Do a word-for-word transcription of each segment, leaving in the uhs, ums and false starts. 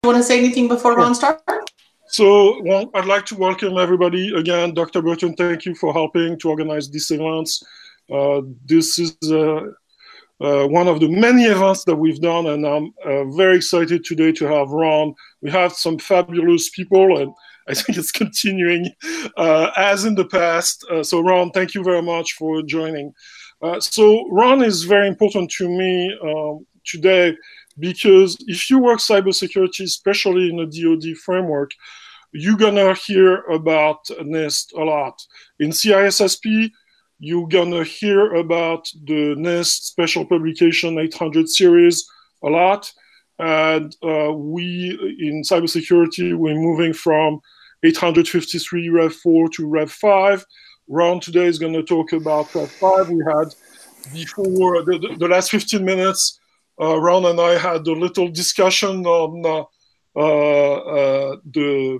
want to say anything before Ron starts? So, well, I'd like to welcome everybody again. Doctor Burton, thank you for helping to organize these events. Uh, this is uh, uh, one of the many events that we've done, and I'm uh, very excited today to have Ron. We have some fabulous people, and I think it's continuing uh, as in the past. Uh, so, Ron, thank you very much for joining. Uh, so, Ron is very important to me um, today because if you work cybersecurity, especially in a D O D framework, you're gonna hear about NIST a lot. In C I S S P, you're gonna hear about the NIST special publication eight hundred series a lot. And uh, we, in cybersecurity, we're moving from eight hundred fifty-three Rev four to Rev five. Ron today is gonna talk about Rev five. We had before the, the, the last fifteen minutes, uh, Ron and I had a little discussion on uh, uh, uh, the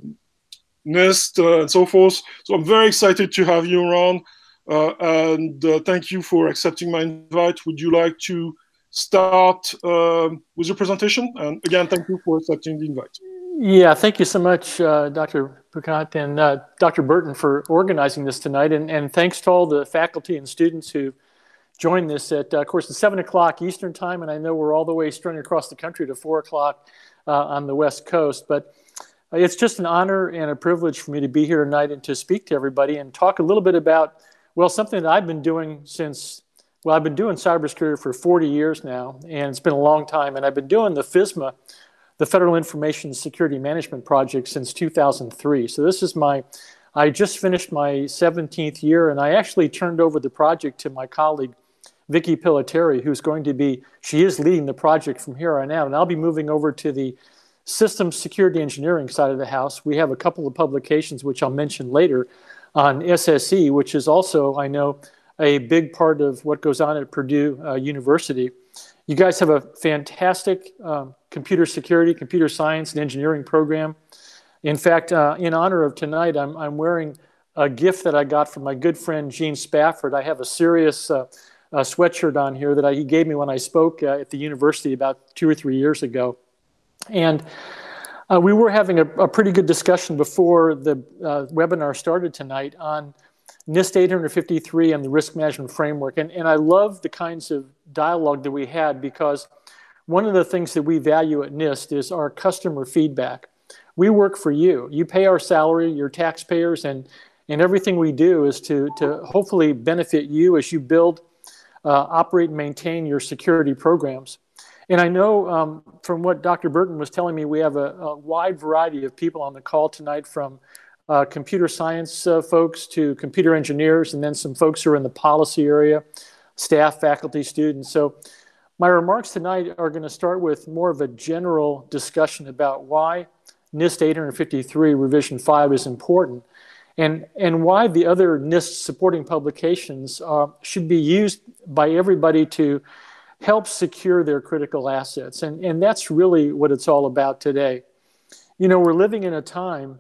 NIST uh, and so forth. So I'm very excited to have you, Ron, uh, and uh, thank you for accepting my invite. Would you like to start uh, with your presentation? And again, thank you for accepting the invite. Yeah, thank you so much, uh, Doctor Pucat and uh, Doctor Burton for organizing this tonight, and, and thanks to all the faculty and students who joined this at, uh, of course, at seven o'clock Eastern time, and I know we're all the way strung across the country to four o'clock uh, on the West Coast, but it's just an honor and a privilege for me to be here tonight and to speak to everybody and talk a little bit about, well, something that I've been doing since, well, I've been doing cybersecurity for forty years now, and it's been a long time, and I've been doing the FISMA, the Federal Information Security Management Project, since two thousand three. So this is my, I just finished my seventeenth year, and I actually turned over the project to my colleague, Vicki Pillitteri, who's going to be, she is leading the project from here on out, and I'll be moving over to the Systems Security Engineering side of the house. We have a couple of publications, which I'll mention later, on S S E, which is also, I know, a big part of what goes on at Purdue uh, University. You guys have a fantastic um, computer security, computer science, and engineering program. In fact, uh, in honor of tonight, I'm, I'm wearing a gift that I got from my good friend Gene Spafford. I have a serious uh, uh, sweatshirt on here that I, he gave me when I spoke uh, at the university about two or three years ago. And uh, we were having a, a pretty good discussion before the uh, webinar started tonight on NIST eight fifty-three and the risk management framework. And, and I love the kinds of dialogue that we had, because one of the things that we value at NIST is our customer feedback. We work for you. You pay our salary, you're taxpayers, and, and everything we do is to, to hopefully benefit you as you build, uh, operate, and maintain your security programs. And I know um, from what Doctor Burton was telling me, we have a, a wide variety of people on the call tonight, from uh, computer science uh, folks to computer engineers, and then some folks who are in the policy area, staff, faculty, students. So my remarks tonight are going to start with more of a general discussion about why NIST eight fifty-three revision five is important, and, and why the other NIST supporting publications uh, should be used by everybody to help secure their critical assets. And, and that's really what it's all about today. You know, we're living in a time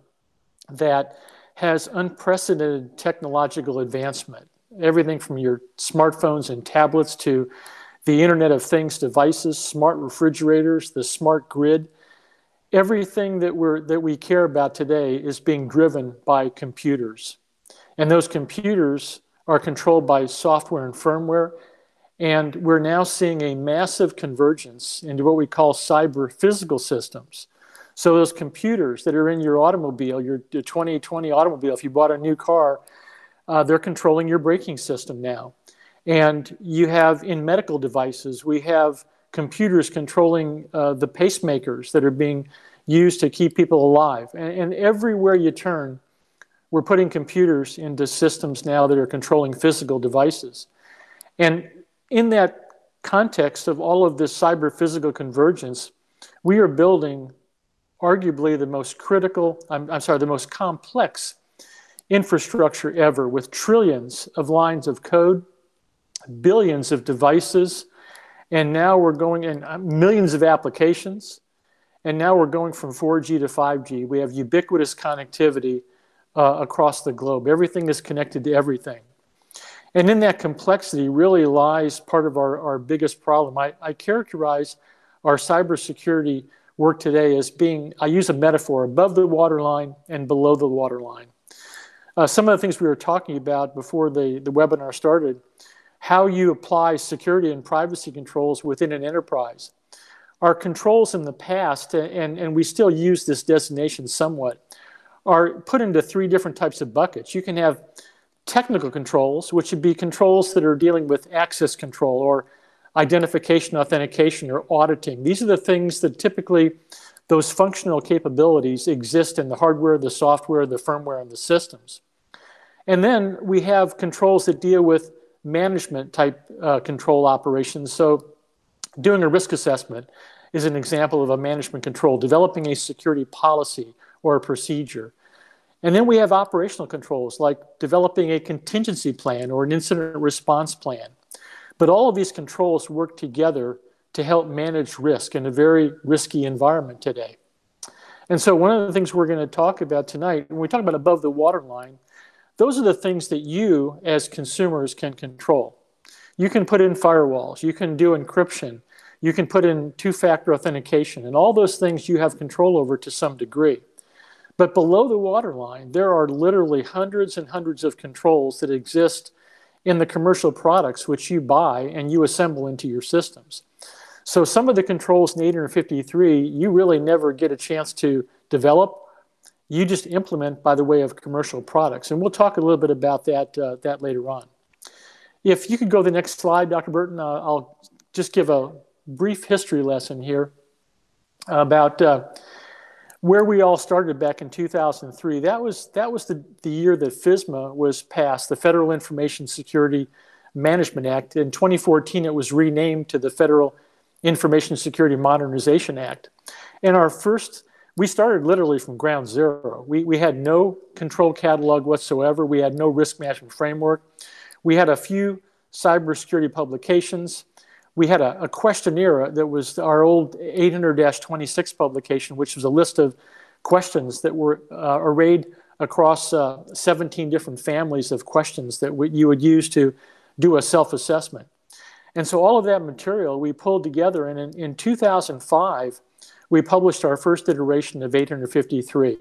that has unprecedented technological advancement. Everything from your smartphones and tablets to the Internet of Things devices, smart refrigerators, the smart grid. Everything that, we're, that we care about today is being driven by computers. And those computers are controlled by software and firmware. And we're now seeing a massive convergence into what we call cyber physical systems. So those computers that are in your automobile, your, your twenty twenty automobile, if you bought a new car, uh, they're controlling your braking system now. And you have, in medical devices, we have computers controlling uh, the pacemakers that are being used to keep people alive. And, and everywhere you turn, we're putting computers into systems now that are controlling physical devices. And in that context of all of this cyber-physical convergence, we are building arguably the most critical, I'm, I'm sorry, the most complex infrastructure ever, with trillions of lines of code, billions of devices, and now we're going in millions of applications, and now we're going from four G to five G. We have ubiquitous connectivity uh, across the globe. Everything is connected to everything. And in that complexity really lies part of our, our biggest problem. I, I characterize our cybersecurity work today as being, I use a metaphor, above the waterline and below the waterline. Uh, some of the things we were talking about before the, the webinar started, how you apply security and privacy controls within an enterprise. Our controls in the past, and, and we still use this designation somewhat, are put into three different types of buckets. You can have technical controls, which would be controls that are dealing with access control or identification, authentication, or auditing. These are the things that typically those functional capabilities exist in the hardware, the software, the firmware, and the systems. And then we have controls that deal with management type uh, control operations. So doing a risk assessment is an example of a management control, developing a security policy or a procedure. And then we have operational controls like developing a contingency plan or an incident response plan. But all of these controls work together to help manage risk in a very risky environment today. And so one of the things we're going to talk about tonight, when we talk about above the waterline, those are the things that you as consumers can control. You can put in firewalls, you can do encryption, you can put in two-factor authentication, and all those things you have control over to some degree. But below the waterline, there are literally hundreds and hundreds of controls that exist in the commercial products which you buy and you assemble into your systems. So some of the controls in eight fifty-three, you really never get a chance to develop. You just implement by the way of commercial products. And we'll talk a little bit about that, uh, that later on. If you could go to the next slide, Doctor Burton, uh, I'll just give a brief history lesson here about uh, where we all started back in two thousand three. That was, that was the, the year that FISMA was passed, the Federal Information Security Management Act. In twenty fourteen, it was renamed to the Federal Information Security Modernization Act. And our first, we started literally from ground zero. We, we had no control catalog whatsoever. We had no risk management framework. We had a few cybersecurity publications. We had a, a questionnaire that was our old eight hundred dash twenty-six publication, which was a list of questions that were uh, arrayed across uh, seventeen different families of questions that we, you would use to do a self-assessment. And so all of that material we pulled together, and in, in two thousand five, we published our first iteration of eight fifty-three.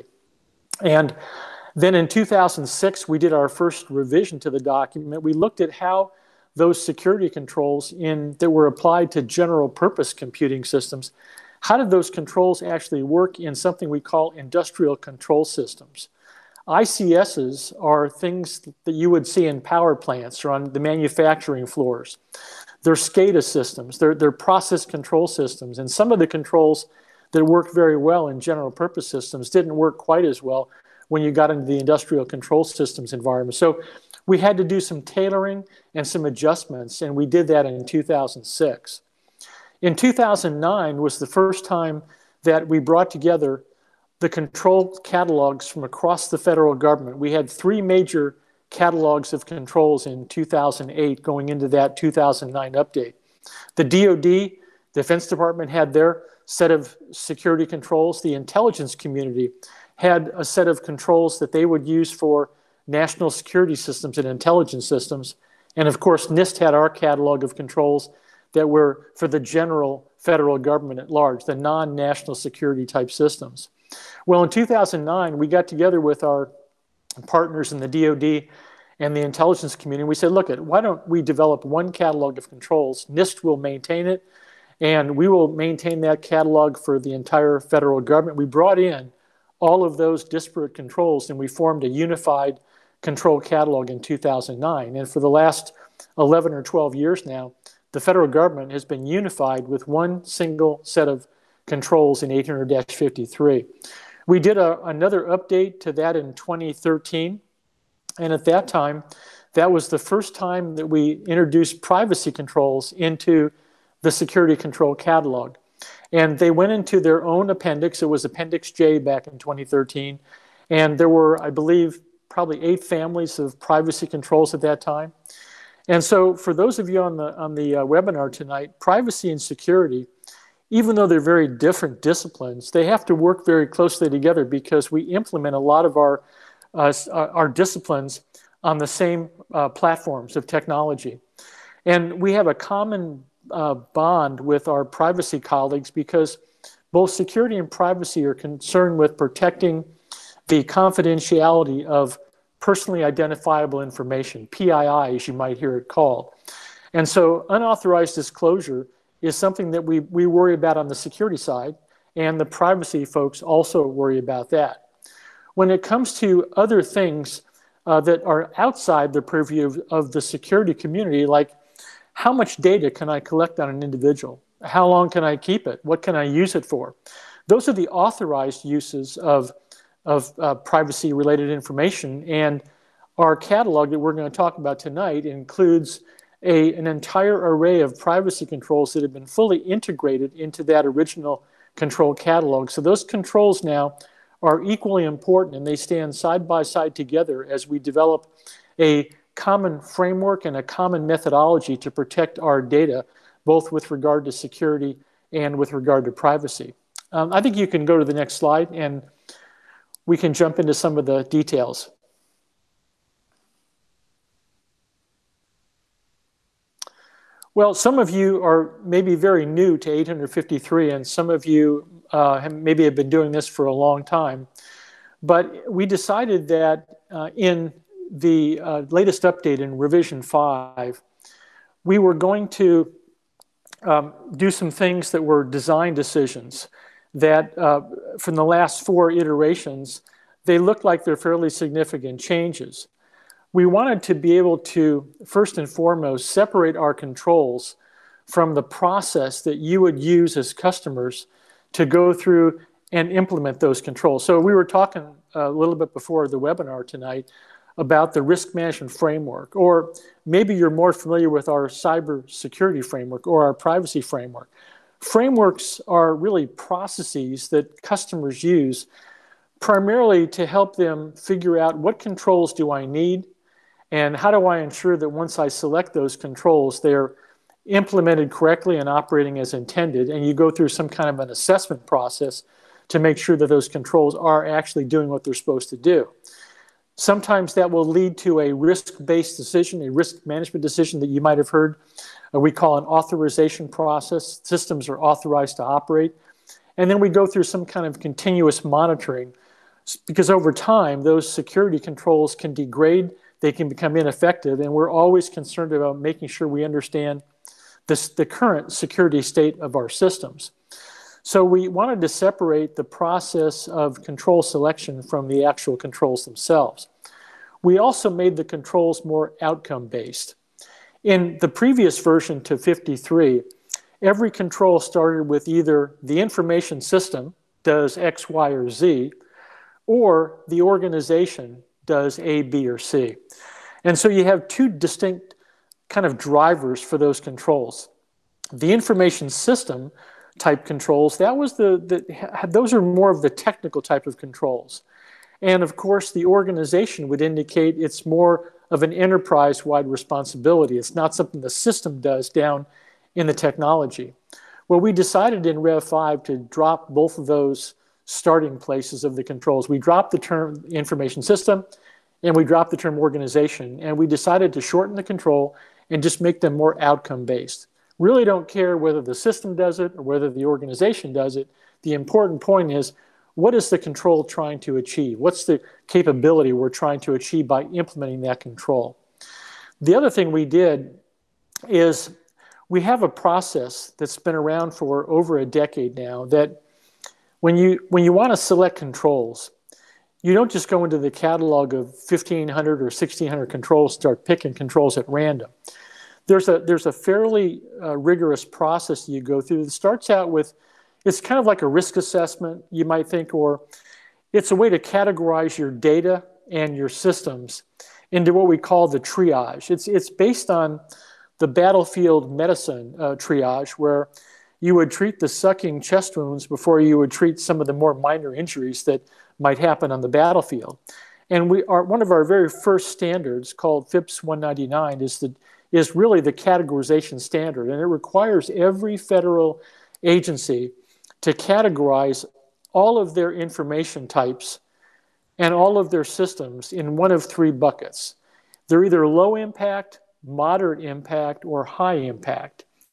And then in two thousand six, we did our first revision to the document. We looked at how those security controls in, that were applied to general purpose computing systems, how did those controls actually work in something we call industrial control systems? I C Ss are things that you would see in power plants or on the manufacturing floors. They're SCADA systems, they're, they're process control systems, and some of the controls that work very well in general purpose systems didn't work quite as well when you got into the industrial control systems environment. So we had to do some tailoring and some adjustments, and we did that in two thousand six. In two thousand nine was the first time that we brought together the control catalogs from across the federal government. We had three major catalogs of controls in two thousand eight going into that two thousand nine update. The D O D, Defense Department, had their set of security controls. The intelligence community had a set of controls that they would use for national security systems and intelligence systems. And of course, NIST had our catalog of controls that were for the general federal government at large, the non-national security type systems. Well, in two thousand nine, we got together with our partners in the D O D and the intelligence community. We said, look, why don't we develop one catalog of controls? NIST will maintain it, and we will maintain that catalog for the entire federal government. We brought in all of those disparate controls, and we formed a unified control catalog in two thousand nine. And for the last eleven or twelve years now, the federal government has been unified with one single set of controls in eight hundred dash fifty-three. We did a, another update to that in twenty thirteen, and at that time, that was the first time that we introduced privacy controls into the security control catalog. And they went into their own appendix. It was Appendix J back in twenty thirteen, and there were, I believe, probably eight families of privacy controls at that time. And so for those of you on the, on the uh, webinar tonight, privacy and security, even though they're very different disciplines, they have to work very closely together because we implement a lot of our, uh, our disciplines on the same uh, platforms of technology. And we have a common uh, bond with our privacy colleagues because both security and privacy are concerned with protecting the confidentiality of personally identifiable information, P I I, as you might hear it called. And so unauthorized disclosure is something that we, we worry about on the security side, and the privacy folks also worry about that. When it comes to other things uh, that are outside the purview of, of the security community, like how much data can I collect on an individual? How long can I keep it? What can I use it for? Those are the authorized uses of, of uh, privacy-related information, and our catalog that we're going to talk about tonight includes a, an entire array of privacy controls that have been fully integrated into that original control catalog. So those controls now are equally important, and they stand side by side together as we develop a common framework and a common methodology to protect our data, both with regard to security and with regard to privacy. Um, I think you can go to the next slide, and we can jump into some of the details. Well, some of you are maybe very new to eight fifty-three, and some of you uh, have, maybe have been doing this for a long time. But we decided that uh, in the uh, latest update in revision five, we were going to um, do some things that were design decisions that uh, from the last four iterations, they look like they're fairly significant changes. We wanted to be able to, first and foremost, separate our controls from the process that you would use as customers to go through and implement those controls. So we were talking a little bit before the webinar tonight about the risk management framework, or maybe you're more familiar with our cybersecurity framework or our privacy framework. Frameworks are really processes that customers use primarily to help them figure out what controls do I need, and how do I ensure that once I select those controls, they're implemented correctly and operating as intended, and you go through some kind of an assessment process to make sure that those controls are actually doing what they're supposed to do. Sometimes that will lead to a risk-based decision, a risk management decision that you might have heard. Uh, we call an authorization process. Systems are authorized to operate. And then we go through some kind of continuous monitoring, because over time, those security controls can degrade, they can become ineffective, and we're always concerned about making sure we understand this, the current security state of our systems. So we wanted to separate the process of control selection from the actual controls themselves. We also made the controls more outcome-based. In the previous version to fifty-three, every control started with either the information system does X, Y, or Z, or the organization does A, B, or C. And so you have two distinct kind of drivers for those controls. The information system type controls, that was the, the, those are more of the technical type of controls. And of course, the organization would indicate it's more of an enterprise-wide responsibility. It's not something the system does down in the technology. Well, we decided in Rev five to drop both of those starting places of the controls. We dropped the term information system, and we dropped the term organization, and we decided to shorten the control and just make them more outcome-based. Really don't care whether the system does it or whether the organization does it. The important point is, what is the control trying to achieve? What's the capability we're trying to achieve by implementing that control? The other thing we did is we have a process that's been around for over a decade now that when you, when you want to select controls, you don't just go into the catalog of fifteen hundred or sixteen hundred controls, start picking controls at random. There's a, there's a fairly uh, rigorous process you go through that starts out with, it's kind of like a risk assessment, you might think, or it's a way to categorize your data and your systems into what we call the triage. It's, it's based on the battlefield medicine uh, triage, where you would treat the sucking chest wounds before you would treat some of the more minor injuries that might happen on the battlefield. And we are, one of our very first standards, called FIPS one ninety-nine, is the is really the categorization standard, and it requires every federal agency to categorize all of their information types and all of their systems in one of three buckets. They're either low impact, moderate impact, or high impact.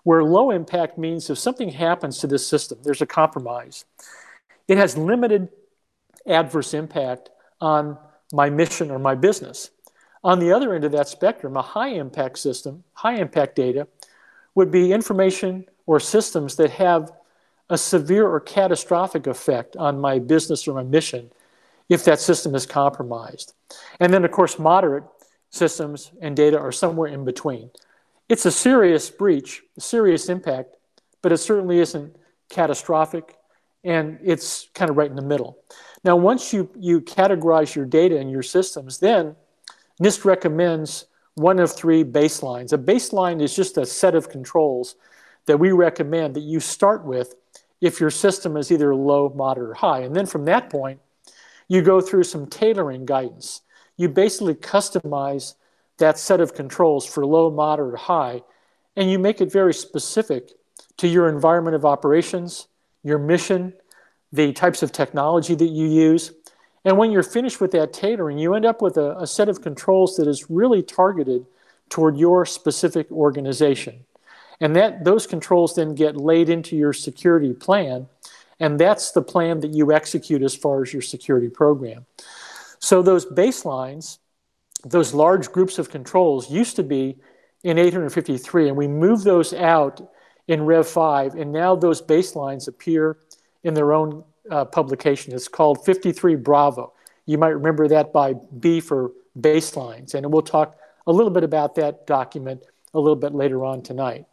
where low impact means if something happens to this system, there's a compromise, it has limited adverse impact on my mission or my business. On the other end of that spectrum, a high impact system, high impact data, would be information or systems that have a severe or catastrophic effect on my business or my mission if that system is compromised. And then, of course, moderate systems and data are somewhere in between. It's a serious breach, a serious impact, but it certainly isn't catastrophic, and it's kind of right in the middle. Now, once you, you categorize your data and your systems, then NIST recommends one of three baselines. A baseline is just a set of controls that we recommend that you start with if your system is either low, moderate, or high. And then from that point, you go through some tailoring guidance. You basically customize that set of controls for low, moderate, or high, and you make it very specific to your environment of operations, your mission, the types of technology that you use. And when you're finished with that tailoring, you end up with a, a set of controls that is really targeted toward your specific organization. And that those controls then get laid into your security plan, and that's the plan that you execute as far as your security program. So those baselines, those large groups of controls used to be in eight fifty-three, and we moved those out in Rev five, and now those baselines appear in their own uh, publication. It's called fifty-three Bravo. You might remember that by B for baselines, and we'll talk a little bit about that document a little bit later on tonight.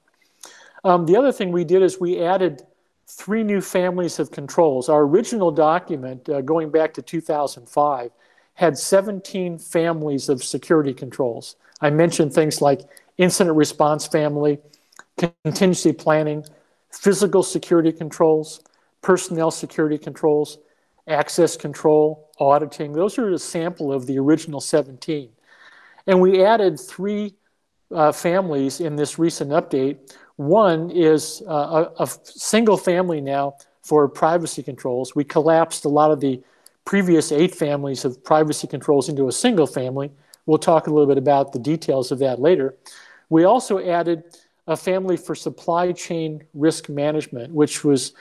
Um, the other thing we did is we added three new families of controls. Our original document, uh, going back to two thousand five, had seventeen families of security controls. I mentioned things like incident response family, contingency planning, physical security controls, personnel security controls, access control, auditing. Those are a sample of the original seventeen. And we added three uh, families in this recent update. One is uh, a, a single family now for privacy controls. We collapsed a lot of the previous eight families of privacy controls into a single family. We'll talk a little bit about the details of that later. We also added a family for supply chain risk management, which was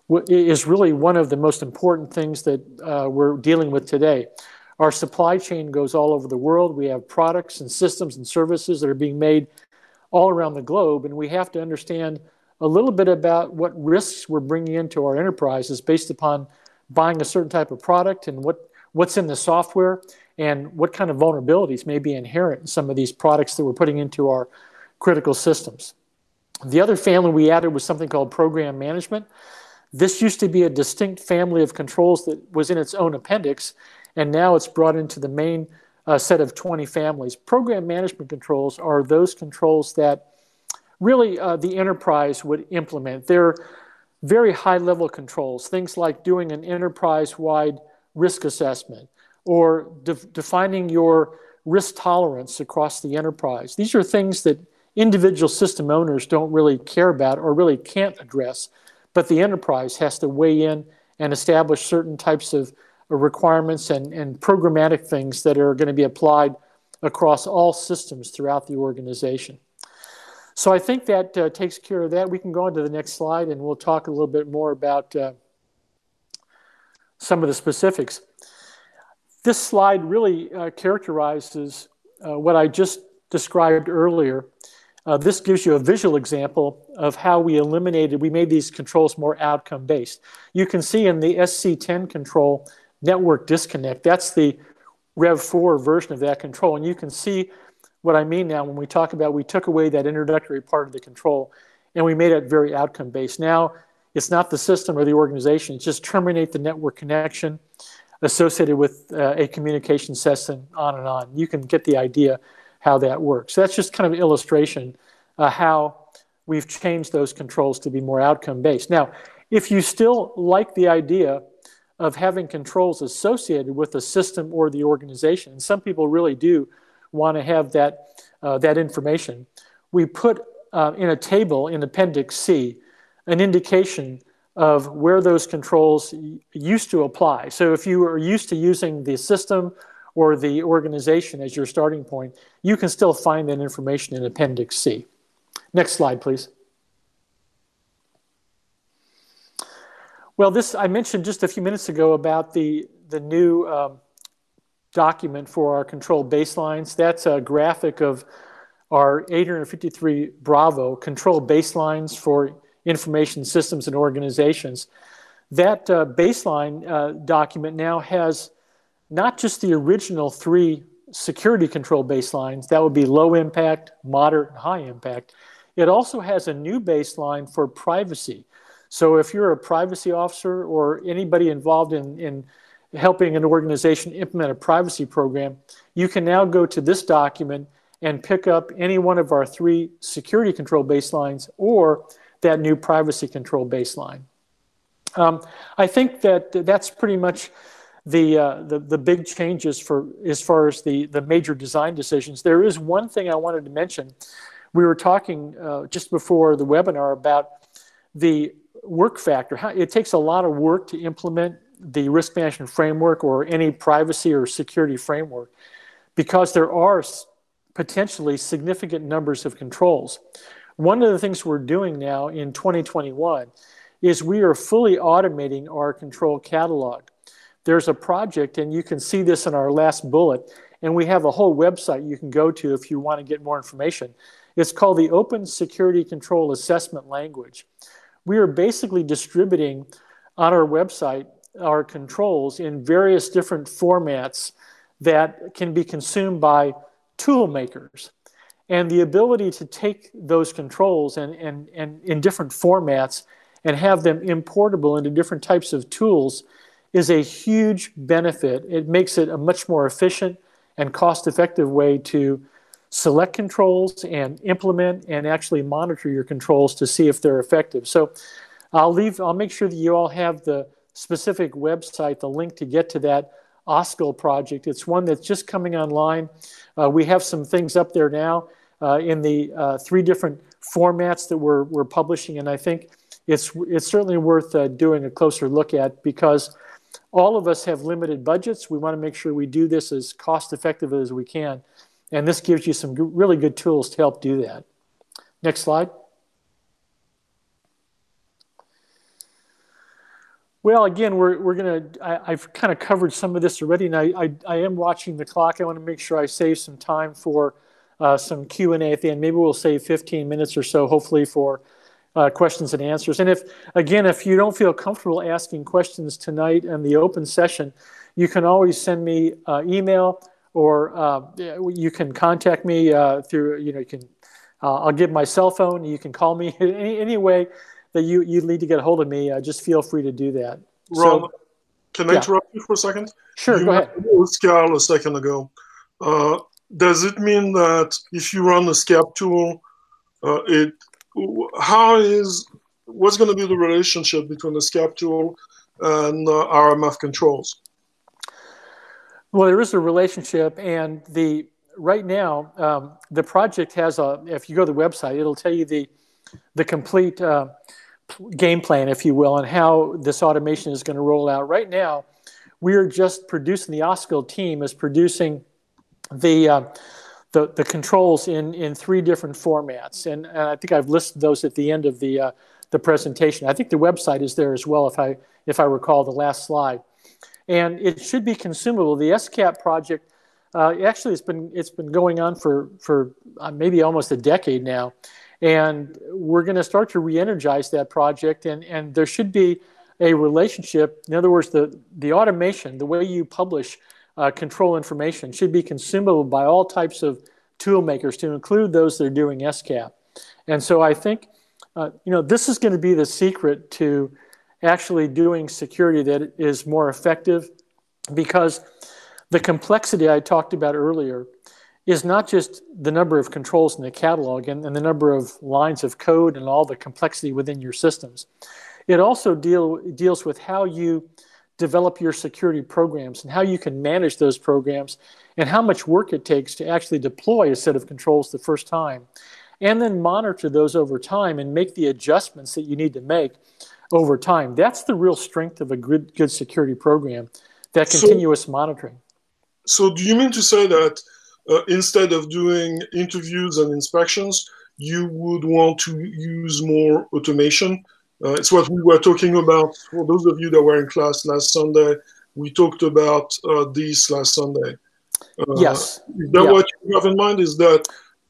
is really one of the most important things that uh, we're dealing with today. Our supply chain goes all over the world. We have products and systems and services that are being made all around the globe, and we have to understand a little bit about what risks we're bringing into our enterprises based upon buying a certain type of product and what, what's in the software and what kind of vulnerabilities may be inherent in some of these products that we're putting into our critical systems. The other family we added was something called program management. This used to be a distinct family of controls that was in its own appendix, and now it's brought into the main uh, set of twenty families. Program management controls are those controls that really uh, the enterprise would implement. They're very high-level controls, things like doing an enterprise-wide risk assessment or de defining your risk tolerance across the enterprise. These are things that individual system owners don't really care about or really can't address, but the enterprise has to weigh in and establish certain types of requirements and, and programmatic things that are going to be applied across all systems throughout the organization. So I think that uh, takes care of that. We can go on to the next slide and we'll talk a little bit more about uh, some of the specifics. This slide really uh, characterizes uh, what I just described earlier. Uh, this gives you a visual example of how we eliminated, we made these controls more outcome-based. You can see in the S C ten control, network disconnect, that's the Rev four version of that control. And you can see what I mean now when we talk about we took away that introductory part of the control and we made it very outcome-based. Now, it's not the system or the organization, it's just terminate the network connection associated with uh, a communication session, on and on. You can get the idea how that works. So that's just kind of an illustration uh, how we've changed those controls to be more outcome-based. Now, if you still like the idea of having controls associated with the system or the organization, and some people really do want to have that, uh, that information, we put uh, in a table in Appendix C an indication of where those controls used to apply. So if you are used to using the system or the organization as your starting point, you can still find that information in Appendix C. Next slide, please. Well, this I mentioned just a few minutes ago about the, the new um, document for our control baselines. That's a graphic of our eight fifty-three Bravo control baselines for information systems and organizations. That uh, baseline uh, document now has not just the original three security control baselines, that would be low impact, moderate, and high impact. It also has a new baseline for privacy. So if you're a privacy officer or anybody involved in, in helping an organization implement a privacy program, you can now go to this document and pick up any one of our three security control baselines or that new privacy control baseline. Um, I think that that's pretty much the, uh, the, the big changes for as far as the, the major design decisions. There is one thing I wanted to mention. We were talking uh, just before the webinar about the work factor. How, it takes a lot of work to implement the risk management framework or any privacy or security framework because there are potentially significant numbers of controls. One of the things we're doing now in twenty twenty-one is we are fully automating our control catalog. There's a project, and you can see this in our last bullet, and we have a whole website you can go to if you want to get more information. It's called the Open Security Control Assessment Language. We are basically distributing on our website our controls in various different formats that can be consumed by tool makers. And the ability to take those controls and, and, and in different formats and have them importable into different types of tools is a huge benefit. It makes it a much more efficient and cost-effective way to select controls and implement and actually monitor your controls to see if they're effective. So I'll leave, I'll make sure that you all have the specific website, the link to get to that O S C I L project. It's one that's just coming online. Uh, we have some things up there now uh, in the uh, three different formats that we're, we're publishing, and I think it's, it's certainly worth uh, doing a closer look at because all of us have limited budgets. We want to make sure we do this as cost-effective as we can, and this gives you some really good tools to help do that. Next slide. Well, again, we're, we're going to, I've kind of covered some of this already, and I, I, I am watching the clock. I want to make sure I save some time for uh, some Q and A at the end. Maybe we'll save fifteen minutes or so, hopefully, for uh, questions and answers. And if, again, if you don't feel comfortable asking questions tonight in the open session, you can always send me uh, email or uh, you can contact me uh, through, you know, you can, uh, I'll give my cell phone. You can call me any, any way that you, you need to get a hold of me, uh, just feel free to do that. Ron, so, can I yeah. interrupt you for a second? Sure, you go ahead. You S C A L a second ago. Uh, does it mean that if you run a SCAP tool, uh, it how is what's going to be the relationship between the SCAP tool and uh, R M F controls? Well, there is a relationship, and the right now um, the project has a. If you go to the website, it'll tell you the the complete uh, game plan, if you will, and how this automation is going to roll out. Right now, we are just producing, the O S C I L team is producing the uh, the, the controls in, in three different formats. And, and I think I've listed those at the end of the, uh, the presentation. I think the website is there as well, if I, if I recall the last slide. And it should be consumable. The S CAP project, uh, actually it's been, it's been going on for, for uh, maybe almost a decade now. And we're going to start to re-energize that project, and, and there should be a relationship. In other words, the, the automation, the way you publish uh, control information should be consumable by all types of tool makers, to include those that are doing S CAP. And so I think, uh, you know, this is going to be the secret to actually doing security that is more effective, because the complexity I talked about earlier is not just the number of controls in the catalog and, and the number of lines of code and all the complexity within your systems. It also deal, deals with how you develop your security programs and how you can manage those programs and how much work it takes to actually deploy a set of controls the first time, and then monitor those over time and make the adjustments that you need to make over time. That's the real strength of a good, good security program, that continuous so, monitoring. So do you mean to say that Uh, instead of doing interviews and inspections, you would want to use more automation Uh, it's what we were talking about. For those of you that were in class last Sunday, we talked about uh, this last Sunday. Uh, yes. Is that yeah. what you have in mind? Is that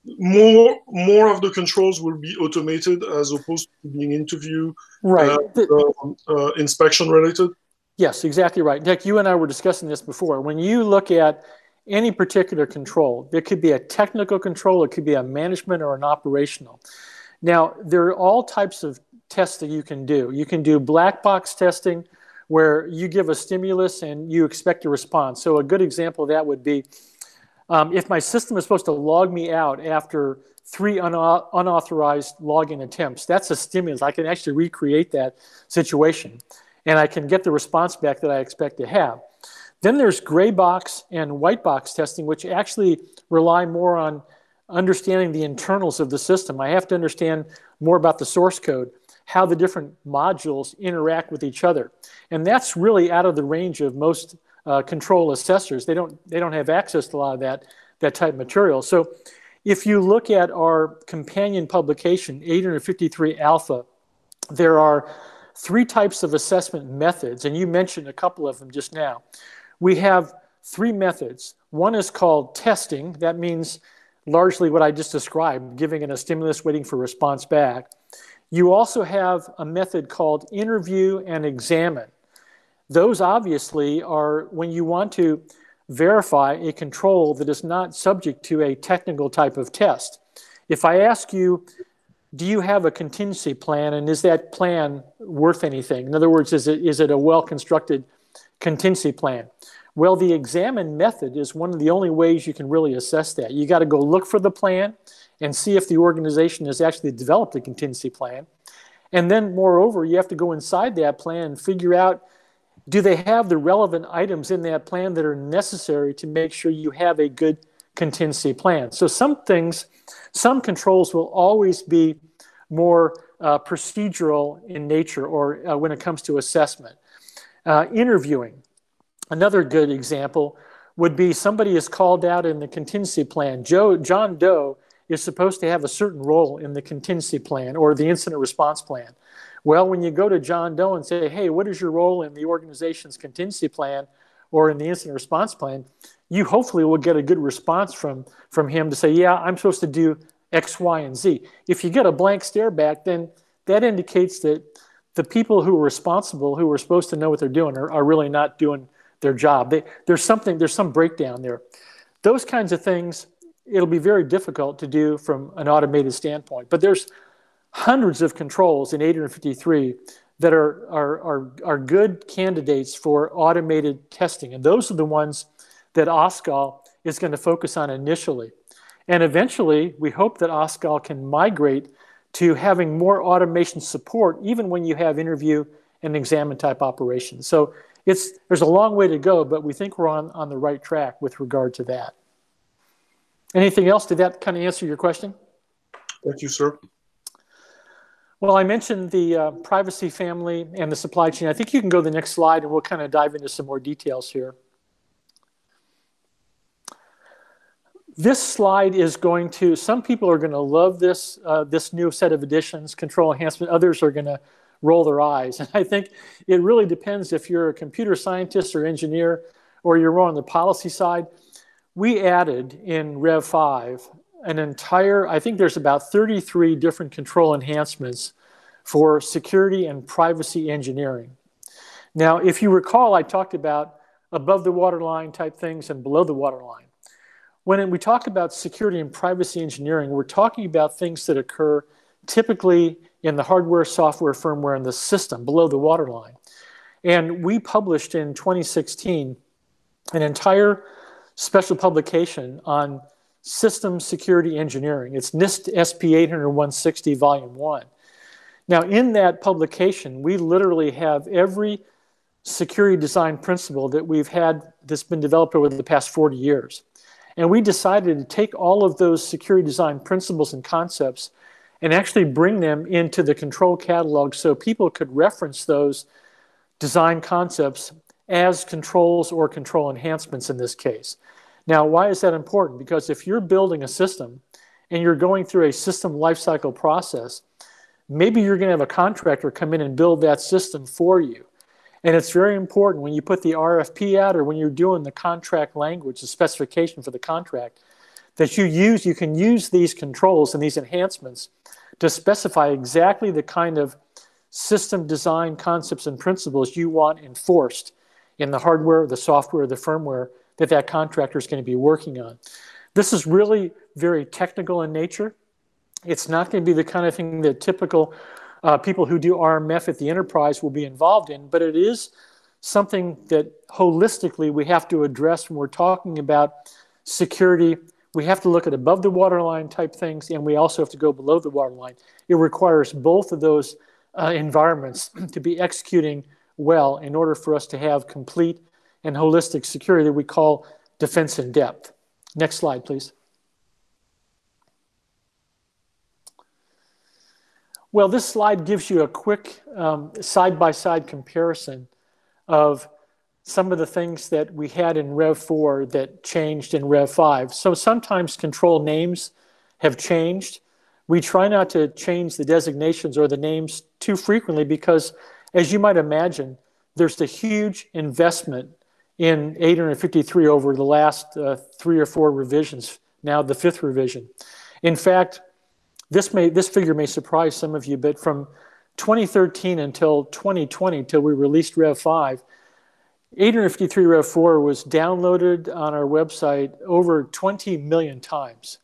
more more of the controls will be automated as opposed to being interview right. and um, uh, inspection related? Yes, exactly right. Nick, you and I were discussing this before. When you look at any particular control, it could be a technical control, it could be a management or an operational. Now, there are all types of tests that you can do. You can do black box testing where you give a stimulus and you expect a response. So a good example of that would be um, if my system is supposed to log me out after three una- unauthorized login attempts, that's a stimulus. I can actually recreate that situation and I can get the response back that I expect to have. Then there's gray box and white box testing, which actually rely more on understanding the internals of the system. I have to understand more about the source code, how the different modules interact with each other. And that's really out of the range of most uh, control assessors. They don't, they don't have access to a lot of that, that type of material. So if you look at our companion publication, eight fifty-three Alpha, there are three types of assessment methods, and you mentioned a couple of them just now. We have three methods. One is called testing. That means largely what I just described, giving it a stimulus, waiting for response back. You also have a method called interview and examine. Those obviously are when you want to verify a control that is not subject to a technical type of test. If I ask you, do you have a contingency plan, and is that plan worth anything? In other words, is it, is it a well-constructed contingency plan? Well, the examine method is one of the only ways you can really assess that. You got to go look for the plan and see if the organization has actually developed a contingency plan. And then, moreover, you have to go inside that plan and figure out, do they have the relevant items in that plan that are necessary to make sure you have a good contingency plan? So some things, some controls will always be more uh, procedural in nature or uh, when it comes to assessment. Uh, interviewing. Another good example would be somebody is called out in the contingency plan. Joe, John Doe is supposed to have a certain role in the contingency plan or the incident response plan. Well, when you go to John Doe and say, hey, what is your role in the organization's contingency plan or in the incident response plan, you hopefully will get a good response from, from him to say, yeah, I'm supposed to do X, Y, and Z. If you get a blank stare back, then that indicates that the people who are responsible, who are supposed to know what they're doing, are, are really not doing their job. They, there's something, there's some breakdown there. Those kinds of things, it'll be very difficult to do from an automated standpoint. But there's hundreds of controls in eight fifty-three that are, are, are, are good candidates for automated testing. And those are the ones that OSCAL is going to focus on initially. And eventually, we hope that OSCAL can migrate to having more automation support, even when you have interview and examine type operations. So it's, there's a long way to go, but we think we're on, on the right track with regard to that. Anything else? Did that kind of answer your question? Thank you, sir. Well, I mentioned the uh, privacy family and the supply chain. I think you can go to the next slide and we'll kind of dive into some more details here. This slide is going to, some people are going to love this, uh, this new set of additions, control enhancement. Others are going to roll their eyes. And I think it really depends if you're a computer scientist or engineer or you're more on the policy side. We added in Rev five an entire, I think there's about thirty-three different control enhancements for security and privacy engineering. Now, if you recall, I talked about above the waterline type things and below the waterline. When we talk about security and privacy engineering, we're talking about things that occur typically in the hardware, software, firmware, and the system below the waterline. And we published in twenty sixteen an entire special publication on system security engineering. It's NIST S P eight hundred one sixty volume one. Now, in that publication, we literally have every security design principle that we've had that's been developed over the past forty years. And we decided to take all of those security design principles and concepts and actually bring them into the control catalog so people could reference those design concepts as controls or control enhancements in this case. Now, why is that important? Because if you're building a system and you're going through a system lifecycle process, maybe you're going to have a contractor come in and build that system for you. And it's very important when you put the R F P out or when you're doing the contract language, the specification for the contract, that you use, you can use these controls and these enhancements to specify exactly the kind of system design concepts and principles you want enforced in the hardware, the software, the firmware that that contractor is going to be working on. This is really very technical in nature. It's not going to be the kind of thing that typical uh, people who do R M F at the enterprise will be involved in, but it is something that holistically we have to address when we're talking about security. We have to look at above the waterline type things, and we also have to go below the waterline. It requires both of those uh, environments to be executing well in order for us to have complete and holistic security that we call defense in depth. Next slide, please. Well, this slide gives you a quick um, side-by-side comparison of some of the things that we had in Rev four that changed in Rev five. So sometimes control names have changed. We try not to change the designations or the names too frequently because, as you might imagine, there's a huge investment in eight fifty-three over the last uh, three or four revisions, now the fifth revision. In fact, this may this figure may surprise some of you, but from twenty thirteen until twenty twenty, until we released Rev five, eight fifty-three Rev four was downloaded on our website over twenty million times.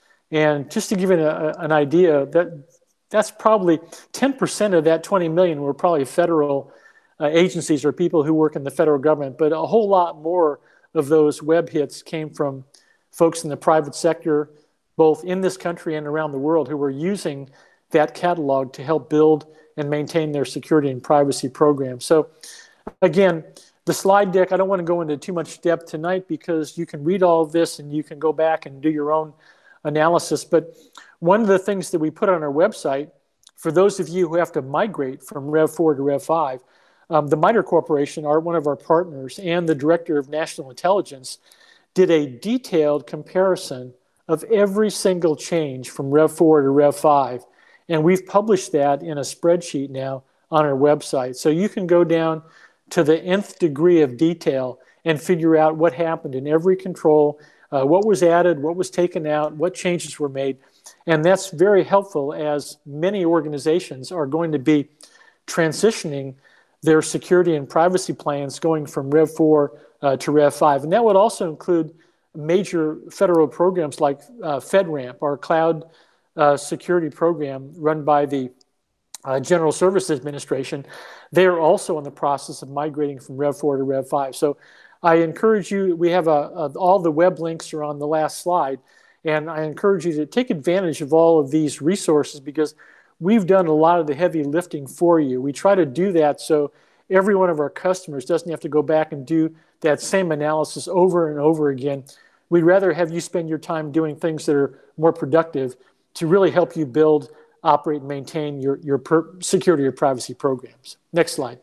And just to give you a, an idea, that that's probably ten percent of that twenty million were probably federal uh, agencies or people who work in the federal government, but a whole lot more of those web hits came from folks in the private sector, both in this country and around the world, who were using that catalog to help build and maintain their security and privacy programs. So again, the slide deck, I don't want to go into too much depth tonight because you can read all of this and you can go back and do your own analysis. But one of the things that we put on our website, for those of you who have to migrate from Rev four to Rev five, um, the MITRE Corporation, our, one of our partners, and the Director of National Intelligence did a detailed comparison of every single change from Rev four to Rev five. And we've published that in a spreadsheet now on our website. So you can go down to the nth degree of detail and figure out what happened in every control, uh, what was added, what was taken out, what changes were made. And that's very helpful as many organizations are going to be transitioning their security and privacy plans going from Rev four uh, to Rev five. And that would also include major federal programs like uh, FedRAMP, our cloud uh, security program run by the uh, General Services Administration. They are also in the process of migrating from Rev four to Rev five. So I encourage you, we have a, a, all the web links are on the last slide, and I encourage you to take advantage of all of these resources because we've done a lot of the heavy lifting for you. We try to do that so every one of our customers doesn't have to go back and do that same analysis over and over again. We'd rather have you spend your time doing things that are more productive to really help you build, operate, and maintain your, your per security or privacy programs. Next slide.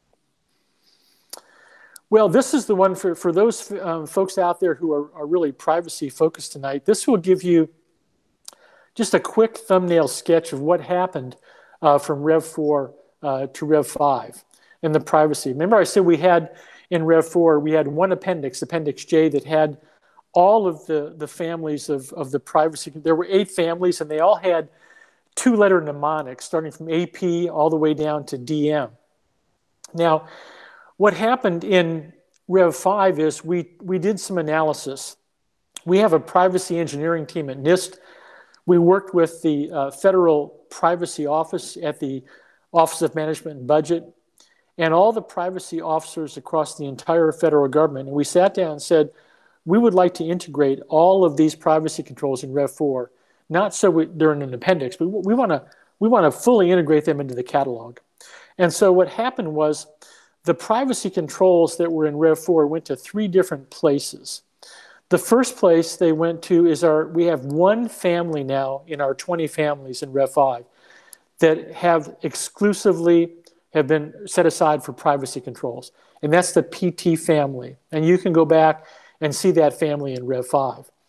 Well, this is the one for, for those um, folks out there who are, are really privacy focused tonight. This will give you just a quick thumbnail sketch of what happened uh, from Rev four uh, to Rev five and the privacy. Remember I said we had in Rev four, we had one appendix, Appendix J, that had all of the, the families of, of the privacy. There were eight families, and they all had two-letter mnemonics, starting from A P all the way down to D M. Now, what happened in Rev five is we, we did some analysis. We have a privacy engineering team at NIST. We worked with the uh, Federal Privacy Office at the Office of Management and Budget, and all the privacy officers across the entire federal government. And we sat down and said, we would like to integrate all of these privacy controls in Rev four, not so we, they're in an appendix, but we want to we want to fully integrate them into the catalog. And so what happened was the privacy controls that were in Rev four went to three different places. The first place they went to is our, we have one family now in our twenty families in Rev five that have exclusively have been set aside for privacy controls. And that's the P T family. And you can go back and see that family in Rev five.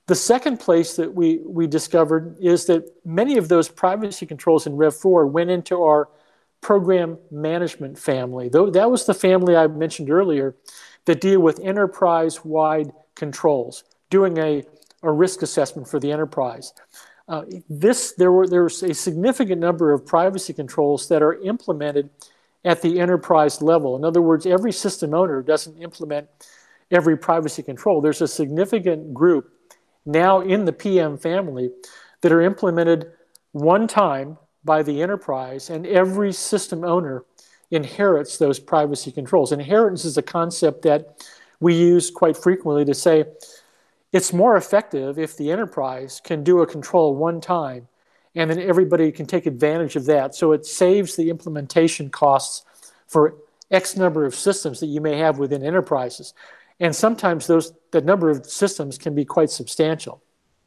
The second place that we, we discovered is that many of those privacy controls in Rev four went into our program management family. Though that was the family I mentioned earlier that deal with enterprise-wide controls, doing a, a risk assessment for the enterprise. Uh, this there were there's a significant number of privacy controls that are implemented at the enterprise level. In other words, every system owner doesn't implement every privacy control. There's a significant group now in the P M family that are implemented one time by the enterprise, and every system owner inherits those privacy controls. Inheritance is a concept that we use quite frequently to say it's more effective if the enterprise can do a control one time and then everybody can take advantage of that. So it saves the implementation costs for X number of systems that you may have within enterprises. And sometimes those the number of systems can be quite substantial.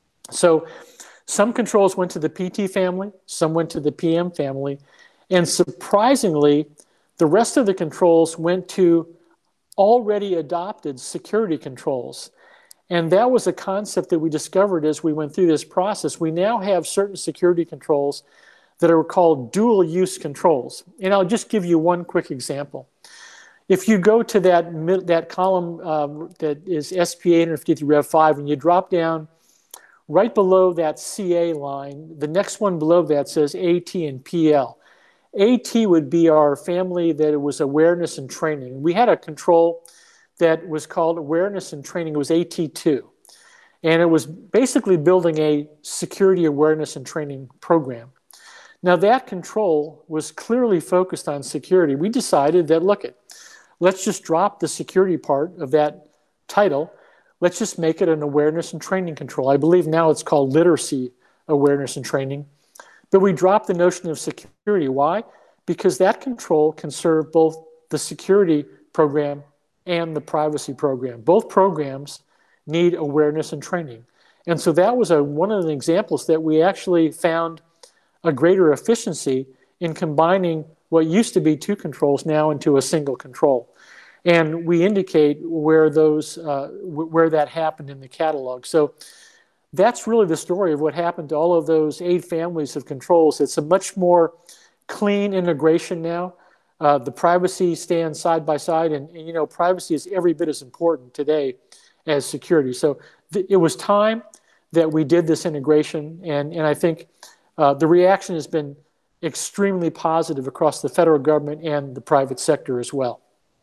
So some controls went to the P T family, some went to the P M family, and surprisingly, the rest of the controls went to already adopted security controls. And that was a concept that we discovered as we went through this process. We now have certain security controls that are called dual use controls. And I'll just give you one quick example. If you go to that, that column um, that is S P eight fifty-three Rev five and you drop down right below that C A line, the next one below that says A T and P L. A T would be our family that it was awareness and training. We had a control that was called awareness and training. It was A T two. And it was basically building a security awareness and training program. Now that control was clearly focused on security. We decided that, look, it, let's just drop the security part of that title. Let's just make it an awareness and training control. I believe now it's called literacy awareness and training. But we dropped the notion of security. Why? Because that control can serve both the security program and the privacy program. Both programs need awareness and training. And so that was a, one of the examples that we actually found a greater efficiency in combining what used to be two controls now into a single control. And we indicate where those, uh, where that happened in the catalog. So that's really the story of what happened to all of those eight families of controls. It's a much more clean integration now. Uh, the privacy stands side by side, and, and you know, privacy is every bit as important today as security. So th- it was time that we did this integration, and, and I think uh, the reaction has been extremely positive across the federal government and the private sector as well.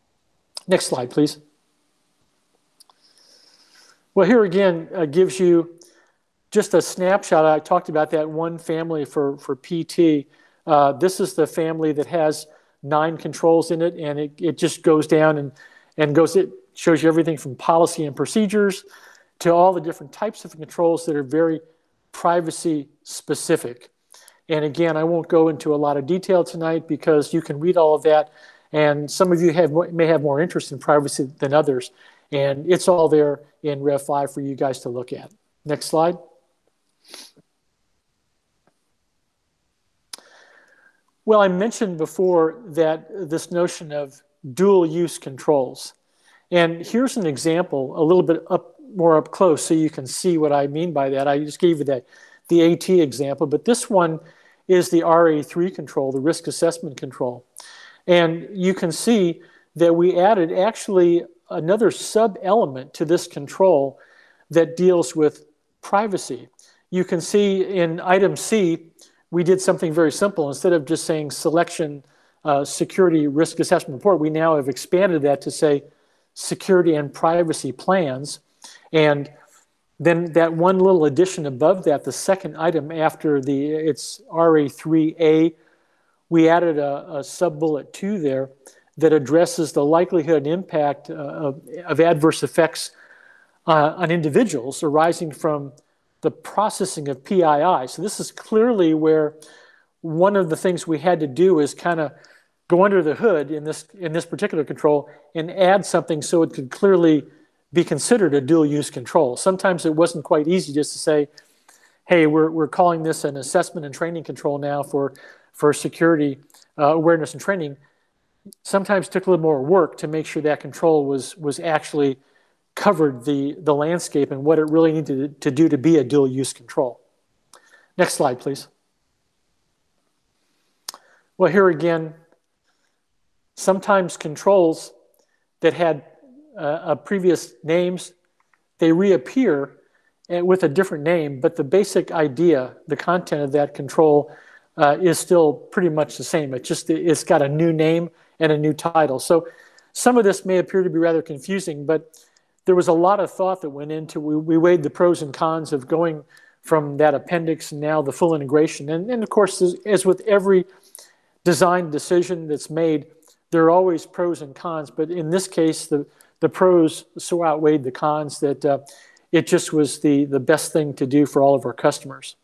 Next slide, please. Well, here again uh, gives you just a snapshot. I talked about that one family for, for P T. Uh, this is the family that has nine controls in it, and it, it just goes down and, and goes, it shows you everything from policy and procedures to all the different types of controls that are very privacy specific. And again, I won't go into a lot of detail tonight because you can read all of that, and some of you have may have more interest in privacy than others, and it's all there in Rev five for you guys to look at. Next slide. Well, I mentioned before that this notion of dual use controls. And here's an example, a little bit up, more up close so you can see what I mean by that. I just gave you that, the A T example, but this one is the R A three control, the risk assessment control. And you can see that we added actually another sub-element to this control that deals with privacy. You can see in item C, we did something very simple. Instead of just saying selection uh, security risk assessment report, we now have expanded that to say security and privacy plans. And then that one little addition above that, the second item after the it's R A three A, we added a, a sub-bullet two there that addresses the likelihood and impact uh, of, of adverse effects uh, on individuals arising from the processing of P I I. So this is clearly where one of the things we had to do is kind of go under the hood in this in this particular control and add something so it could clearly be considered a dual use control. Sometimes it wasn't quite easy just to say, hey, we're we're calling this an assessment and training control now for for security uh, awareness and training. Sometimes it took a little more work to make sure that control was was actually covered the, the landscape and what it really needed to do to be a dual use control. Next slide, please. Well, here again, sometimes controls that had uh, a previous names, they reappear with a different name, but the basic idea, the content of that control uh, is still pretty much the same. It just, it's got a new name and a new title. So some of this may appear to be rather confusing, but there was a lot of thought that went into, we, we weighed the pros and cons of going from that appendix and now the full integration. And, and of course, as, as with every design decision that's made, there are always pros and cons, but in this case, the, the pros so outweighed the cons that uh, it just was the, the best thing to do for all of our customers.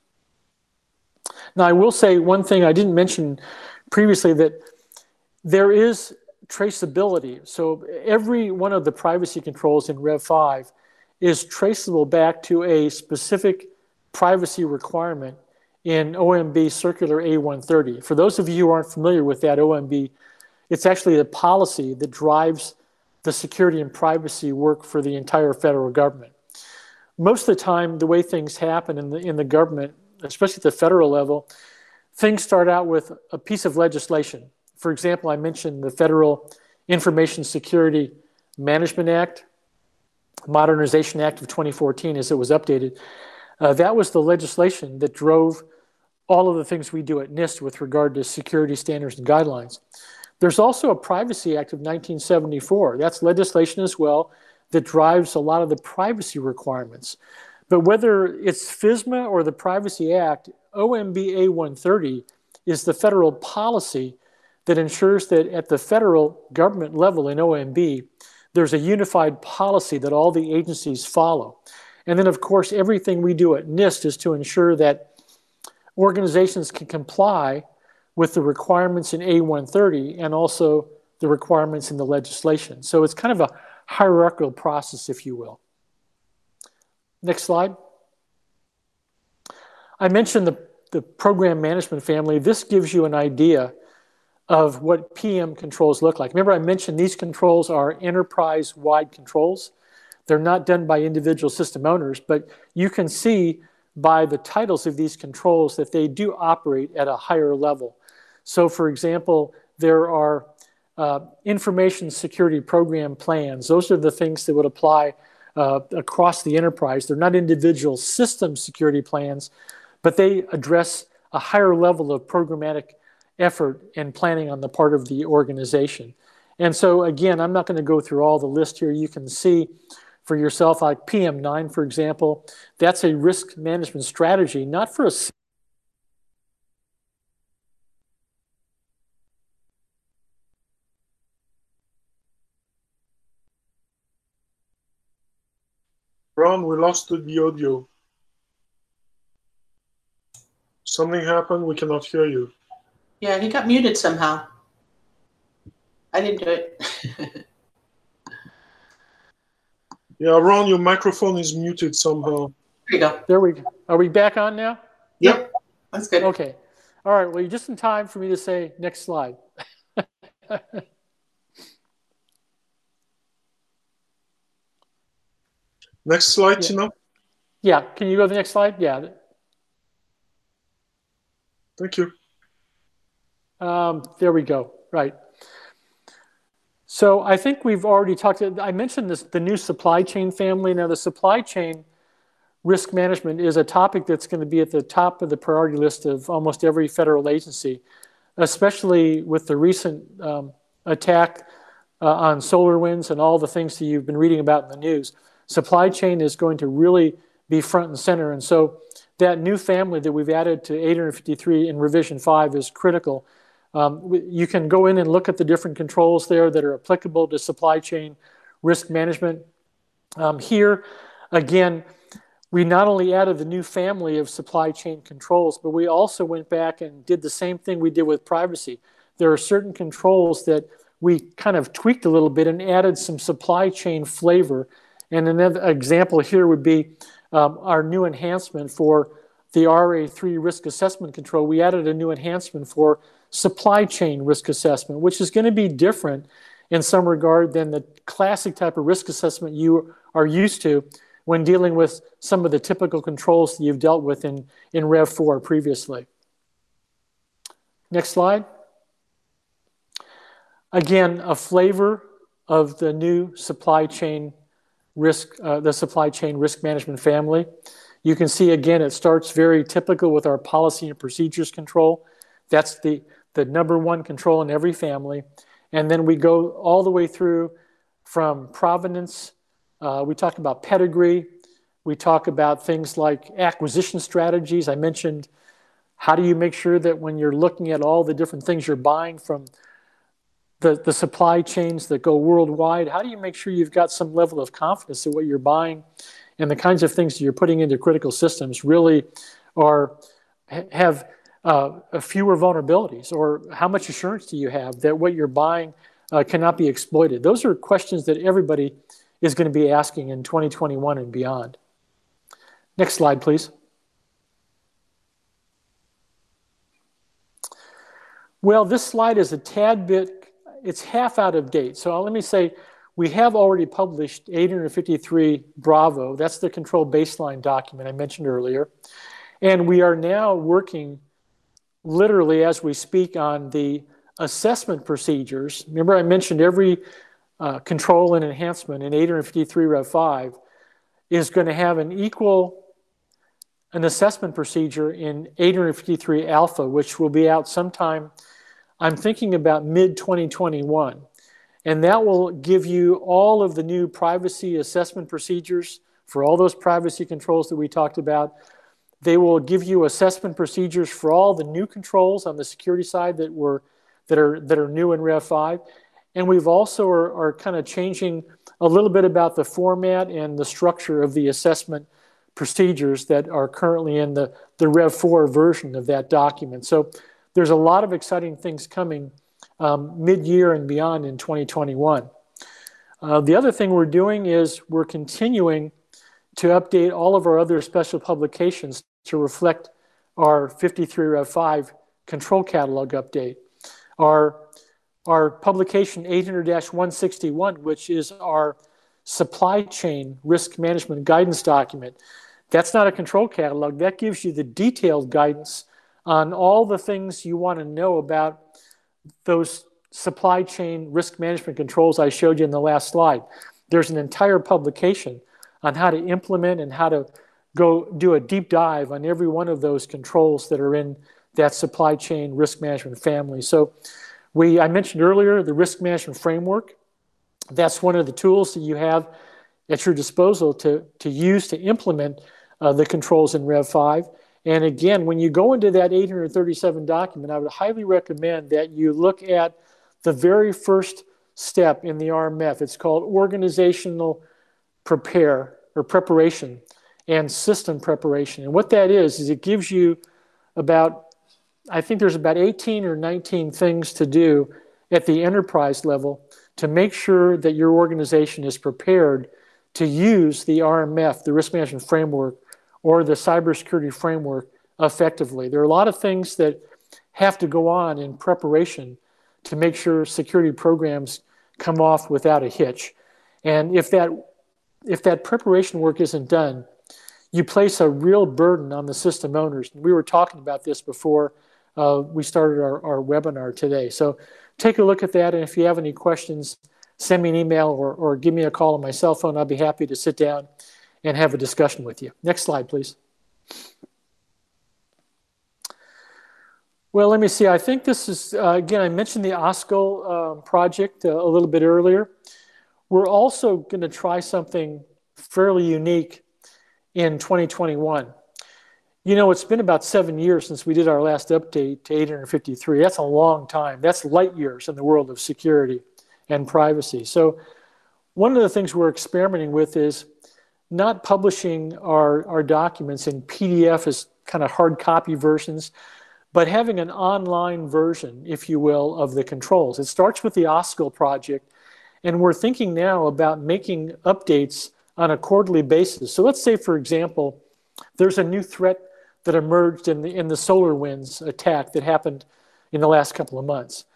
Now, I will say one thing I didn't mention previously, that there is traceability. So every one of the privacy controls in Rev five is traceable back to a specific privacy requirement in O M B Circular A one thirty. For those of you who aren't familiar with that O M B, it's actually a policy that drives the security and privacy work for the entire federal government. Most of the time, the way things happen in the, in the government, especially at the federal level, things start out with a piece of legislation. For example, I mentioned the Federal Information Security Management Act, Modernization Act of twenty fourteen as it was updated. Uh, that was the legislation that drove all of the things we do at NIST with regard to security standards and guidelines. There's also a Privacy Act of nineteen seventy-four. That's legislation as well that drives a lot of the privacy requirements. But whether it's FISMA or the Privacy Act, O M B A one thirty is the federal policy that ensures that at the federal government level in O M B, there's a unified policy that all the agencies follow. And then, of course, everything we do at NIST is to ensure that organizations can comply with the requirements in A one thirty and also the requirements in the legislation. So it's kind of a hierarchical process, if you will. Next slide. I mentioned the, the program management family. This gives you an idea of what P M controls look like. Remember, I mentioned these controls are enterprise-wide controls. They're not done by individual system owners, but you can see by the titles of these controls that they do operate at a higher level. So, for example, there are uh, information security program plans. Those are the things that would apply uh, across the enterprise. They're not individual system security plans, but they address a higher level of programmatic effort and planning on the part of the organization. And so, again, I'm not going to go through all the list here. You can see for yourself, like P M nine, for example, that's a risk management strategy, not for a Ron, we lost the audio. Something happened, we cannot hear you. Yeah, he got muted somehow. I didn't do it. Yeah, Ron, your microphone is muted somehow. There you go. There we go. Are we back on now? Yep, that's good. Okay. All right, well, you're just in time for me to say next slide. Next slide, Yeah. Tina. Yeah, can you go to the next slide? Yeah. Thank you. Um, there we go. Right. So I think we've already talked. I mentioned this, the new supply chain family. Now, the supply chain risk management is a topic that's going to be at the top of the priority list of almost every federal agency, especially with the recent um, attack uh, on SolarWinds and all the things that you've been reading about in the news. Supply chain is going to really be front and center. And so that new family that we've added to eight fifty-three in revision five is critical. Um, you can go in and look at the different controls there that are applicable to supply chain risk management. Um, here, again, we not only added the new family of supply chain controls, but we also went back and did the same thing we did with privacy. There are certain controls that we kind of tweaked a little bit and added some supply chain flavor. And another example here would be um, our new enhancement for the R A three risk assessment control. We added a new enhancement for supply chain risk assessment, which is going to be different in some regard than the classic type of risk assessment you are used to when dealing with some of the typical controls that you've dealt with in, in Rev four previously. Next slide. Again, a flavor of the new supply chain risk, uh, the supply chain risk management family. You can see, again, it starts very typical with our policy and procedures control. That's the, the number one control in every family. And then we go all the way through from provenance. Uh, we talk about pedigree. We talk about things like acquisition strategies. I mentioned how do you make sure that when you're looking at all the different things you're buying from the, the supply chains that go worldwide, how do you make sure you've got some level of confidence that what you're buying and the kinds of things that you're putting into critical systems really are have uh, fewer vulnerabilities, or how much assurance do you have that what you're buying uh, cannot be exploited? Those are questions that everybody is going to be asking in twenty twenty-one and beyond. Next slide, please. Well, this slide is a tad bit, it's half out of date. So let me say, we have already published eight fifty-three Bravo. That's the control baseline document I mentioned earlier. And we are now working literally as we speak on the assessment procedures. Remember I mentioned every uh, control and enhancement in eight fifty-three Rev five is going to have an equal an assessment procedure in eight fifty-three Alpha, which will be out sometime, I'm thinking about mid twenty twenty-one. And that will give you all of the new privacy assessment procedures for all those privacy controls that we talked about. They will give you assessment procedures for all the new controls on the security side that were that are that are new in Rev five. And we've also are, are kind of changing a little bit about the format and the structure of the assessment procedures that are currently in the, the Rev four version of that document. So there's a lot of exciting things coming um, mid-year and beyond in twenty twenty-one. Uh, the other thing we're doing is we're continuing to update all of our other special publications to reflect our fifty-three Rev five control catalog update. Our, our publication eight hundred dash one sixty-one, which is our supply chain risk management guidance document. That's not a control catalog. That gives you the detailed guidance on all the things you want to know about those supply chain risk management controls I showed you in the last slide. There's an entire publication on how to implement and how to go do a deep dive on every one of those controls that are in that supply chain risk management family. So we, I mentioned earlier, the risk management framework. That's one of the tools that you have at your disposal to, to use to implement uh, the controls in Rev five. And again, when you go into that eight thirty-seven document, I would highly recommend that you look at the very first step in the R M F. It's called organizational prepare or preparation and system preparation. And what that is, is it gives you about, I think there's about eighteen or nineteen things to do at the enterprise level to make sure that your organization is prepared to use the R M F, the risk management framework, or the cybersecurity framework effectively. There are a lot of things that have to go on in preparation to make sure security programs come off without a hitch. And if that, if that preparation work isn't done, you place a real burden on the system owners. We were talking about this before uh, we started our, our webinar today. So take a look at that, and if you have any questions, send me an email or, or give me a call on my cell phone. I'll be happy to sit down and have a discussion with you. Next slide, please. Well, let me see. I think this is, uh, again, I mentioned the OSCO uh, project uh, a little bit earlier. We're also going to try something fairly unique in twenty twenty-one. You know, it's been about seven years since we did our last update to eight fifty-three. That's a long time. That's light years in the world of security and privacy. So one of the things we're experimenting with is not publishing our, our documents in P D F as kind of hard copy versions, but having an online version, if you will, of the controls. It starts with the OSCO project, and we're thinking now about making updates on a quarterly basis. So let's say, for example, there's a new threat that emerged in the, in the SolarWinds attack that happened in the last couple of months.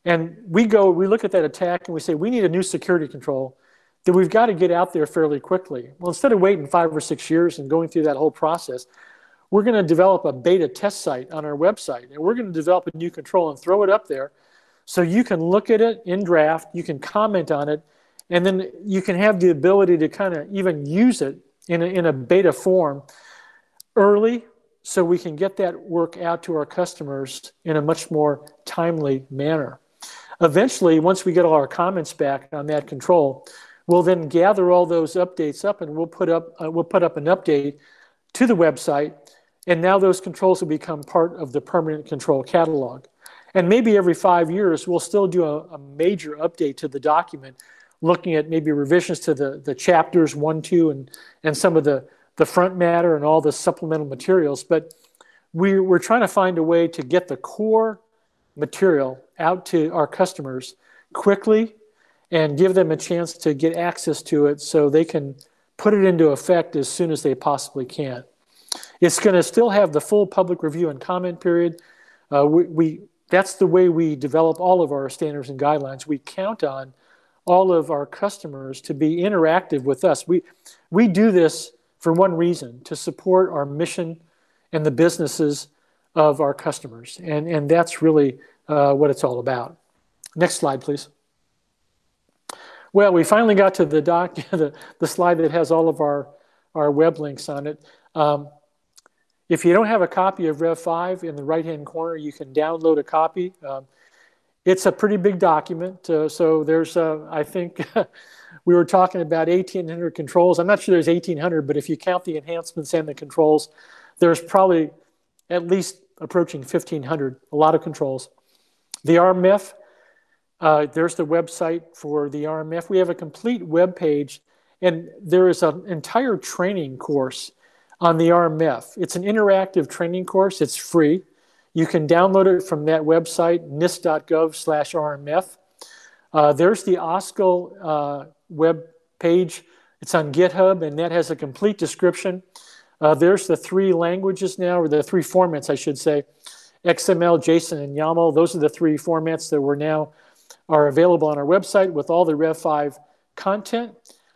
And we go, we look at that attack and we say, we need a new security control that we've got to get out there fairly quickly. Well, instead of waiting five or six years and going through that whole process, we're going to develop a beta test site on our website. And we're going to develop a new control and throw it up there so you can look at it in draft, you can comment on it, and then you can have the ability to kind of even use it in a, in a beta form early so we can get that work out to our customers in a much more timely manner. Eventually, once we get all our comments back on that control, we'll then gather all those updates up and we'll put up, uh, we'll put up an update to the website, and now those controls will become part of the permanent control catalog. And maybe every five years, we'll still do a, a major update to the document, looking at maybe revisions to the, the chapters one, two, and, and some of the, the front matter and all the supplemental materials. But we, we're trying to find a way to get the core material out to our customers quickly and give them a chance to get access to it so they can put it into effect as soon as they possibly can. It's going to still have the full public review and comment period. Uh, we, we, that's the way we develop all of our standards and guidelines. We count on all of our customers to be interactive with us. We, we do this for one reason, to support our mission and the businesses of our customers. And, and that's really uh, what it's all about. Next slide, please. Well, we finally got to the, doc, the, the slide that has all of our, our web links on it. Um, if you don't have a copy of Rev five, in the right-hand corner, you can download a copy. Um, it's a pretty big document. Uh, so there's, uh, I think, we were talking about eighteen hundred controls. I'm not sure there's eighteen hundred, but if you count the enhancements and the controls, there's probably at least approaching fifteen hundred, a lot of controls. The R M F, uh, there's the website for the R M F. We have a complete web page, and there is an entire training course on the R M F. It's an interactive training course. It's free. You can download it from that website, nist.gov slash RMF. Uh, there's the OSCIL uh, web page. It's on GitHub, and that has a complete description. Uh, there's the three languages now, or the three formats, I should say, X M L, JSON, and YAML. Those are the three formats that we're now are available on our website with all the Rev five content.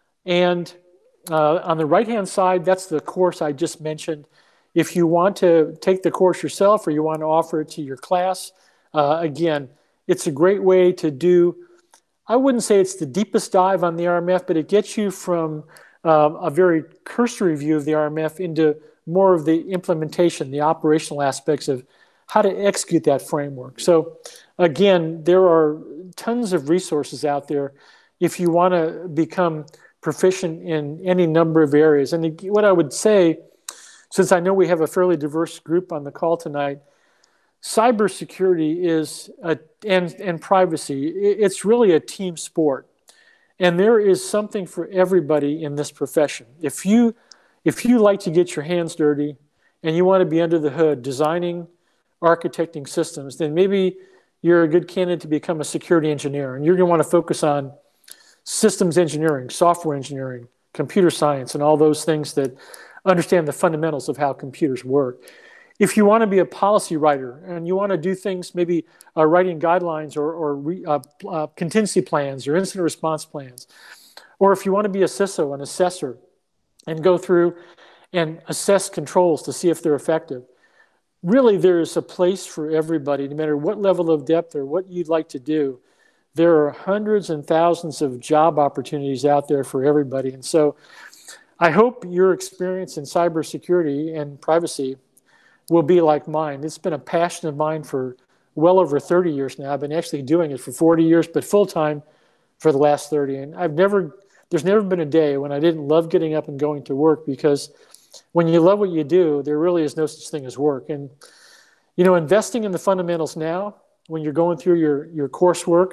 And uh, on the right-hand side, that's the course I just mentioned. If you want to take the course yourself or you want to offer it to your class, uh, again, it's a great way to do, I wouldn't say it's the deepest dive on the R M F, but it gets you from um, a very cursory view of the R M F into more of the implementation, the operational aspects of how to execute that framework. So again, there are tons of resources out there if you want to become proficient in any number of areas. And what I would say, since I know we have a fairly diverse group on the call tonight, cybersecurity is, a, and, and privacy, it's really a team sport. And there is something for everybody in this profession. If you, if you like to get your hands dirty and you want to be under the hood designing, architecting systems, then maybe you're a good candidate to become a security engineer. And you're going to want to focus on systems engineering, software engineering, computer science, and all those things that understand the fundamentals of how computers work. If you want to be a policy writer and you want to do things, maybe uh, writing guidelines or, or re, uh, uh, contingency plans or incident response plans, or if you want to be a C I S O, an assessor, and go through and assess controls to see if they're effective, really there is a place for everybody, no matter what level of depth or what you'd like to do. There are hundreds and thousands of job opportunities out there for everybody. And so I hope your experience in cybersecurity and privacy will be like mine. It's been a passion of mine for well over thirty years now. I've been actually doing it for forty years, but full-time for the last thirty. And I've never, there's never been a day when I didn't love getting up and going to work, because when you love what you do, there really is no such thing as work. And, you know, investing in the fundamentals now, when you're going through your, your coursework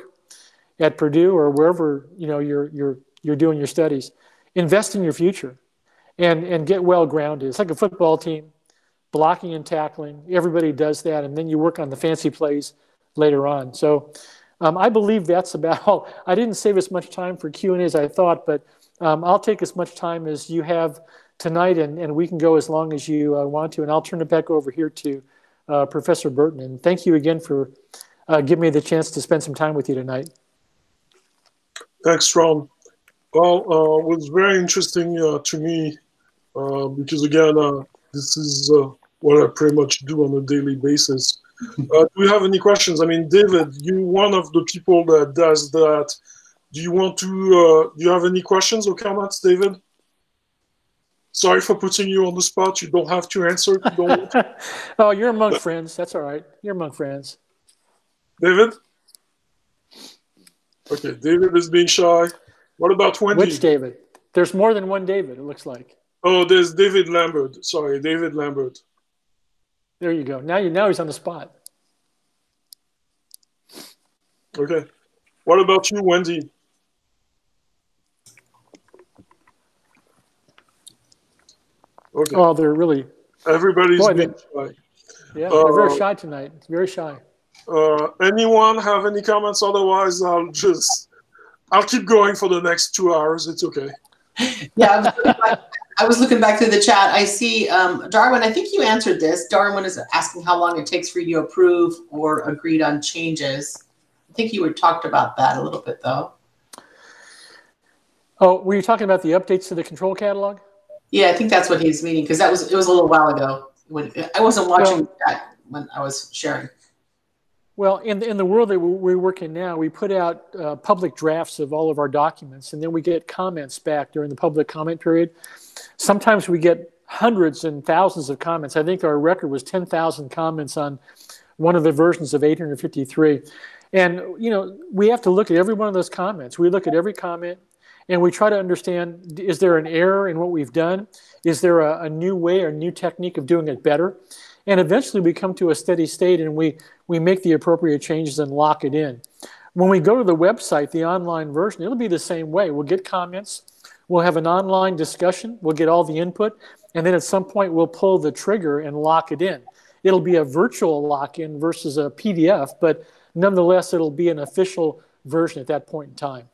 at Purdue or wherever, you know, you're, you're, you're doing your studies, invest in your future and, and get well grounded. It's like a football team, blocking and tackling. Everybody does that, and then you work on the fancy plays later on. So um, I believe that's about all. I didn't save as much time for Q and A as I thought, but um, I'll take as much time as you have tonight, and, and we can go as long as you uh, want to, and I'll turn it back over here to uh, Professor Burton. And thank you again for uh, giving me the chance to spend some time with you tonight. Thanks, Ron. Well, uh, it was very interesting uh, to me uh, because, again, uh, this is uh, what I pretty much do on a daily basis. Uh, do we have any questions? I mean, David, you're one of the people that does that. Do you want to, uh, do you have any questions or comments, David? Sorry for putting you on the spot. You don't have to answer if you don't want to. Oh, you're among friends. That's all right. You're among friends. David? Okay, David is being shy. What about Wendy? Which David? There's more than one David, it looks like. Oh, there's David Lambert. Sorry, David Lambert. There you go. Now you now he's on the spot. Okay. What about you, Wendy? Okay. Oh, they're really. Everybody's Boy, being they, shy. Yeah, Uh, they're very shy tonight. It's very shy. Uh, anyone have any comments? Otherwise, I'll just I'll keep going for the next two hours. It's okay. Yeah, I was looking back, I was looking back through the chat. I see um, Darwin. I think you answered this. Darwin is asking how long it takes for you to approve or agreed on changes. I think you were talked about that a little bit, though. Oh, were you talking about the updates to the control catalog? Yeah, I think that's what he's meaning because that was it was a little while ago when I wasn't watching Well, that when I was sharing. Well, in the, in the world that we work in now, we put out uh, public drafts of all of our documents, and then we get comments back during the public comment period. Sometimes we get hundreds and thousands of comments. I think our record was ten thousand comments on one of the versions of eight fifty-three. And, you know, we have to look at every one of those comments. We look at every comment, and we try to understand, is there an error in what we've done? Is there a, a new way or new technique of doing it better? And eventually we come to a steady state and we, we make the appropriate changes and lock it in. When we go to the website, the online version, it'll be the same way. We'll get comments, we'll have an online discussion, we'll get all the input, and then at some point we'll pull the trigger and lock it in. It'll be a virtual lock-in versus a P D F, but nonetheless it'll be an official version at that point in time.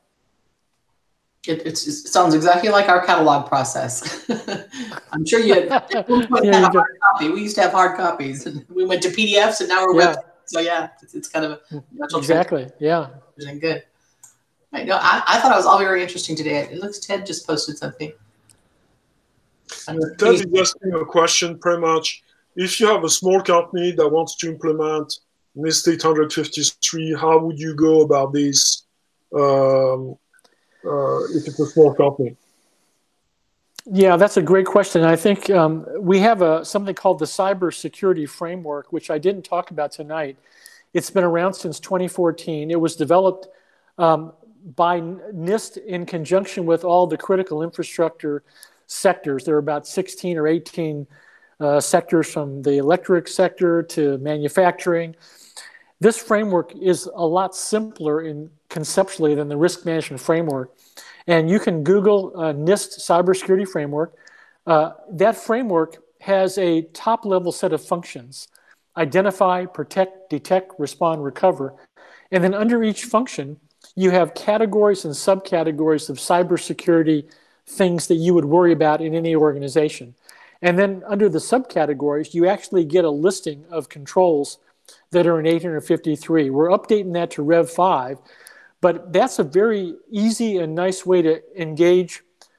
It, it's, it sounds exactly like our catalog process. I'm sure you had, we had Yeah, a you go. hard copy. We used to have hard copies. And we went to P D Fs, and now we're Yeah. web. So yeah, it's, it's kind of a natural Exactly, yeah. transition. Good. Right, no, I, I thought it was all very interesting today. It looks Ted just posted something. I don't know if Ted he's- is asking a question pretty much. If you have a small company that wants to implement NIST eight fifty-three, how would you go about this um, uh, if it's a small company? Yeah, that's a great question. I think um, we have a something called the Cybersecurity Framework, which I didn't talk about tonight. It's been around since twenty fourteen. It was developed um, by NIST in conjunction with all the critical infrastructure sectors. There are about sixteen or eighteen uh, sectors, from the electric sector to manufacturing. This framework is a lot simpler in conceptually than the risk management framework. And you can Google uh, NIST Cybersecurity Framework. Uh, that framework has a top-level set of functions: identify, protect, detect, respond, recover. And then under each function, you have categories and subcategories of cybersecurity things that you would worry about in any organization. And then under the subcategories, you actually get a listing of controls that are in eight fifty-three. We're updating that to Rev five. But that's a very easy and nice way to engage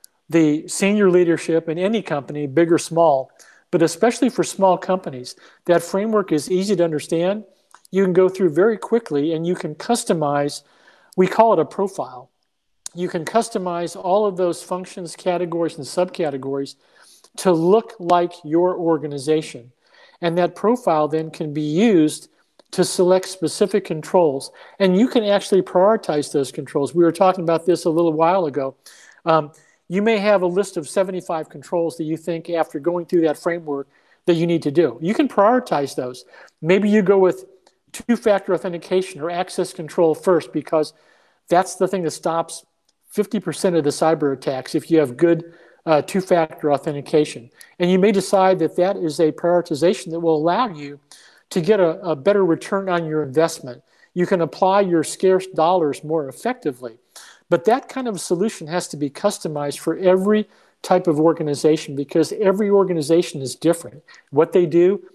the senior leadership in any company, big or small, but especially for small companies. That framework is easy to understand. You can go through very quickly, and you can customize, we call it a profile. You can customize all of those functions, categories, and subcategories to look like your organization. And that profile then can be used to select specific controls. And you can actually prioritize those controls. We were talking about this a little while ago. Um, you may have a list of seventy-five controls that you think, after going through that framework, that you need to do. You can prioritize those. Maybe you go with two-factor authentication or access control first, because that's the thing that stops fifty percent of the cyber attacks if you have good uh, two-factor authentication. And you may decide that that is a prioritization that will allow you to get a, a better return on your investment. You can apply your scarce dollars more effectively. But that kind of solution has to be customized for every type of organization, because every organization is different. What they do,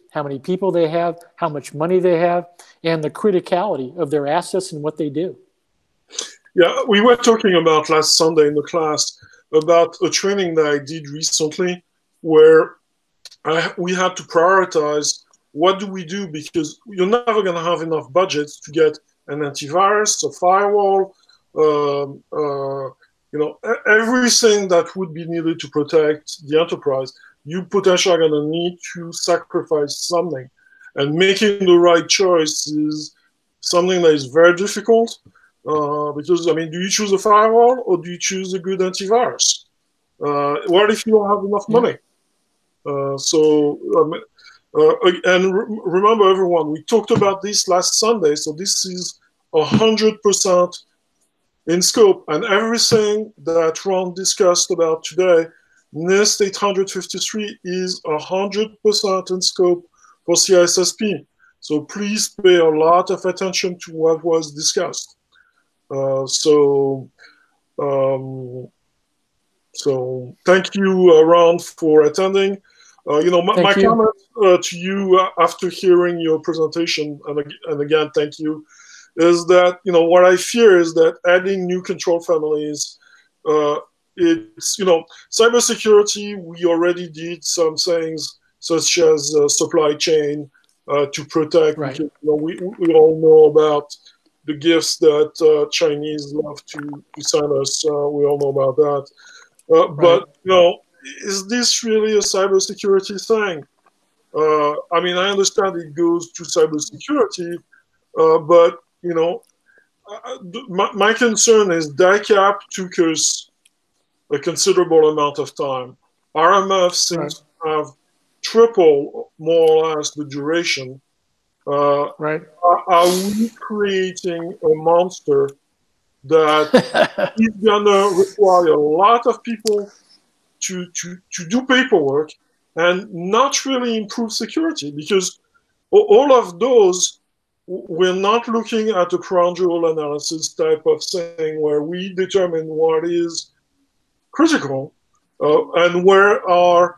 how many people they have, how much money they have, and the criticality of their assets and what they do. Yeah, we were talking about last Sunday in the class about a training that I did recently where I, we had to prioritize what do we do, because you're never going to have enough budgets to get an antivirus, a firewall, um, uh, you know, everything that would be needed to protect the enterprise. You potentially are going to need to sacrifice something. And making the right choice is something that is very difficult uh, because, I mean, do you choose a firewall or do you choose a good antivirus? Uh, what if you don't have enough money? Uh, so, um, uh, and re remember everyone, we talked about this last Sunday, so this is one hundred percent in scope, and everything that Ron discussed about today, NIST eight fifty-three is one hundred percent in scope for C I S S P. So please pay a lot of attention to what was discussed. Uh, so, um, so thank you, uh, Ron, for attending. Uh, you know, my, my you. comment uh, to you uh, after hearing your presentation, and, and again, thank you, is that, you know, what I fear is that adding new control families, uh, it's, you know, cybersecurity, we already did some things such as uh, supply chain uh, to protect, right. because, you know, we, we all know about the gifts that uh, Chinese love to, to send us. Uh, we all know about that. Uh, right. But, you know, is this really a cybersecurity thing? Uh, I mean, I understand it goes to cybersecurity, uh, but, you know, uh, my, my concern is D I C A P took us a considerable amount of time. R M F seems right. to have triple, more or less, the duration. Uh, right. Are, are we creating a monster that is going to require a lot of people to, to, to do paperwork and not really improve security? Because all of those, we're not looking at a crown jewel analysis type of thing where we determine what is critical uh, and where our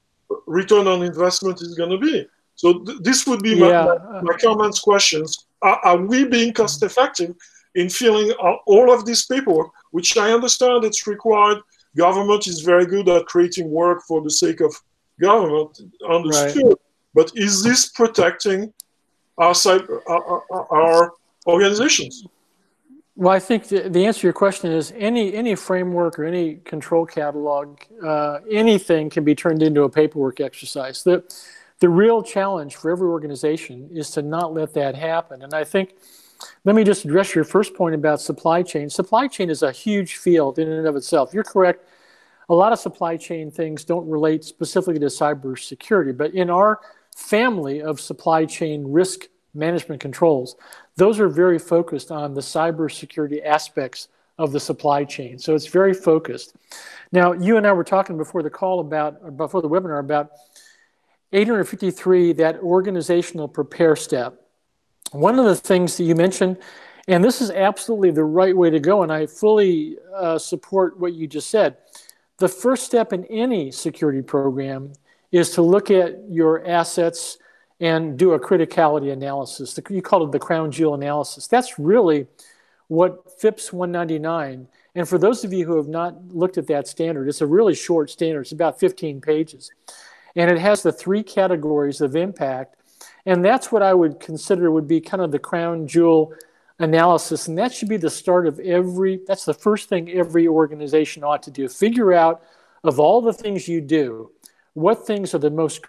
return on investment is going to be. So th this would be yeah. my, my, my comments, questions. Are, are we being cost effective in filling all of this paperwork, which I understand it's required? Government is very good at creating work for the sake of government, understood. Right. But is this protecting our, cyber, our, our, our organizations? Well, I think the, the answer to your question is any any framework or any control catalog, uh, anything can be turned into a paperwork exercise. The, the real challenge for every organization is to not let that happen. And I think, let me just address your first point about supply chain. Supply chain is a huge field in and of itself. You're correct. A lot of supply chain things don't relate specifically to cybersecurity, but in our family of supply chain risk management controls, those are very focused on the cybersecurity aspects of the supply chain. So it's very focused. Now, you and I were talking before the call about, or before the webinar about eight fifty-three, that organizational prepare step. One of the things that you mentioned, and this is absolutely the right way to go, and I fully uh, support what you just said. The first step in any security program is to look at your assets and do a criticality analysis. You call it the crown jewel analysis. That's really what FIPS one ninety-nine, and for those of you who have not looked at that standard, it's a really short standard. It's about fifteen pages. And it has the three categories of impact. And that's what I would consider would be kind of the crown jewel analysis. And that should be the start of every, that's the first thing every organization ought to do. Figure out, of all the things you do, what things are the most,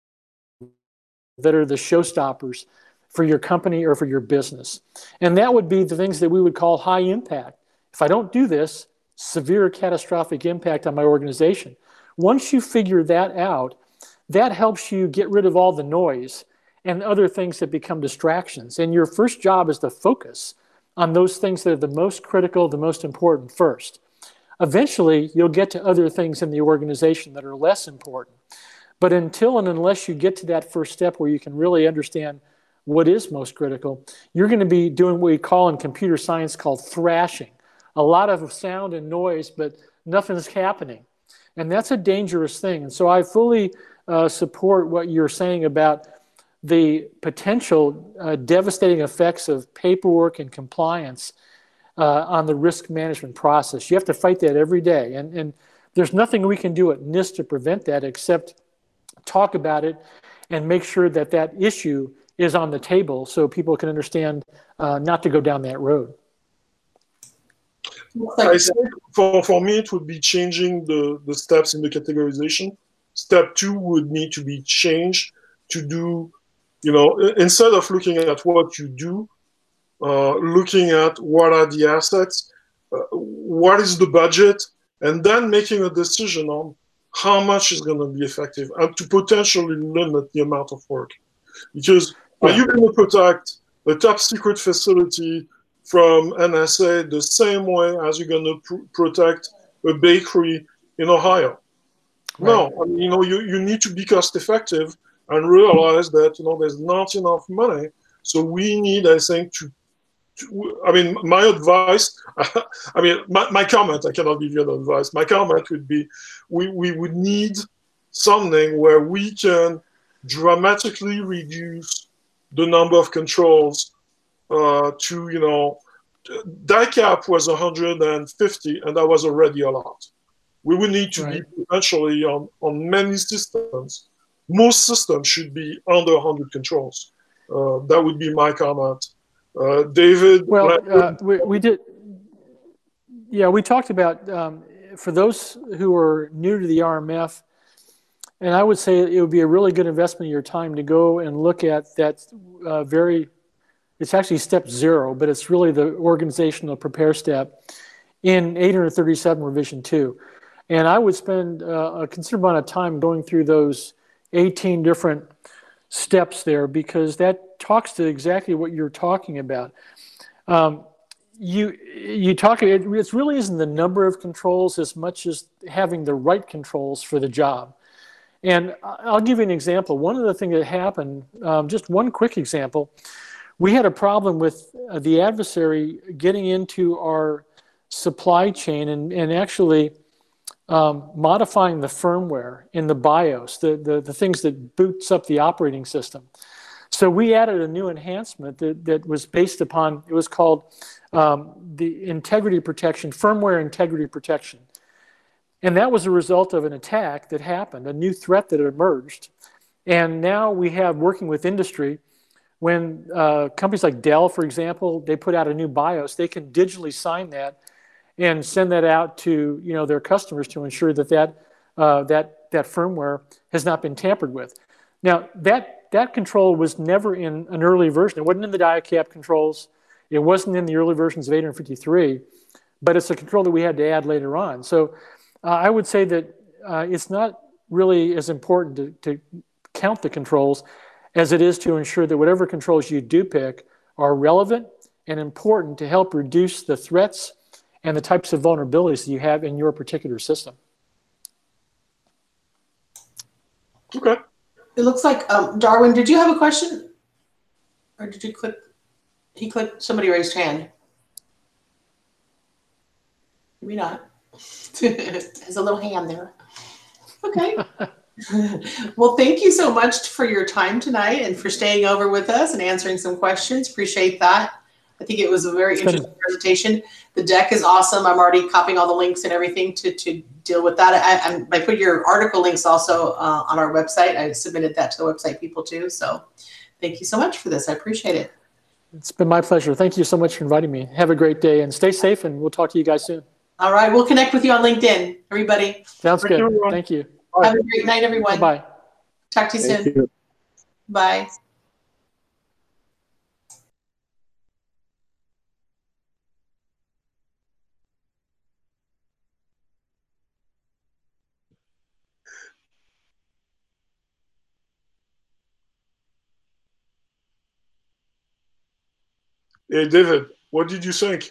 that are the showstoppers for your company or for your business. And that would be the things that we would call high impact. If I don't do this, severe catastrophic impact on my organization. Once you figure that out, that helps you get rid of all the noise and other things that become distractions. And your first job is to focus on those things that are the most critical, the most important first. Eventually, you'll get to other things in the organization that are less important. But until and unless you get to that first step where you can really understand what is most critical, you're going to be doing what we call in computer science called thrashing. A lot of sound and noise, but nothing's happening. And that's a dangerous thing. And so I fully uh, support what you're saying about the potential uh, devastating effects of paperwork and compliance uh, on the risk management process. You have to fight that every day. And, and there's nothing we can do at NIST to prevent that except talk about it and make sure that that issue is on the table so people can understand uh, not to go down that road. I think for, for me, it would be changing the, the steps in the categorization. Step two would need to be changed to do, you know, instead of looking at what you do, uh, looking at what are the assets, uh, what is the budget, and then making a decision on how much is going to be effective and to potentially limit the amount of work. Because are you going to protect a top secret facility from N S A the same way as you're going to pr protect a bakery in Ohio? Right. No, I mean, you know, you, you need to be cost effective and realize that, you know, there's not enough money. So we need, I think, to, to I mean, my advice, I mean, my, my comment, I cannot give you an advice. My comment would be, we, we would need something where we can dramatically reduce the number of controls uh, to, you know, D I C A P was one hundred fifty, and that was already a lot. We would need to right. be potentially on, on many systems. Most systems should be under one hundred controls. Uh, that would be my comment. Uh, David? Well, uh, we, we did, yeah, we talked about, um, for those who are new to the R M F, and I would say it would be a really good investment of your time to go and look at that uh, very, it's actually step zero, but it's really the organizational prepare step in eight thirty-seven revision two. And I would spend uh, a considerable amount of time going through those eighteen different steps there, because that talks to exactly what you're talking about. Um, you you talk, it, it really isn't the number of controls as much as having the right controls for the job. And I'll give you an example. One of the things that happened, um, just one quick example, we had a problem with uh, the adversary getting into our supply chain and, and actually um, modifying the firmware in the BIOS, the, the, the things that boots up the operating system. So we added a new enhancement that, that was based upon, it was called um, the integrity protection, firmware integrity protection. And that was a result of an attack that happened, a new threat that emerged. And now we have, working with industry, when uh, companies like Dell, for example, they put out a new BIOS, they can digitally sign that and send that out to, you know, their customers to ensure that that, uh, that, that firmware has not been tampered with. Now, that, that control was never in an early version. It wasn't in the D I C A P controls. It wasn't in the early versions of eight fifty-three, but it's a control that we had to add later on. So uh, I would say that uh, it's not really as important to, to count the controls as it is to ensure that whatever controls you do pick are relevant and important to help reduce the threats and the types of vulnerabilities that you have in your particular system. Okay. It looks like, um, Darwin, did you have a question? Or did you click? He clicked, somebody raised hand. Maybe not. There's a little hand there. Okay. Well, thank you so much for your time tonight and for staying over with us and answering some questions. Appreciate that. I think it was a very interesting presentation. The deck is awesome. I'm already copying all the links and everything to, to deal with that. I, I, I put your article links also uh, on our website. I submitted that to the website people too. So thank you so much for this. I appreciate it. It's been my pleasure. Thank you so much for inviting me. Have a great day and stay safe, and we'll talk to you guys soon. All right. We'll connect with you on LinkedIn, everybody. Sounds good. Thank you. Have a great night, everyone. Bye. Talk to you soon. You. Bye. Hey, David, what did you think?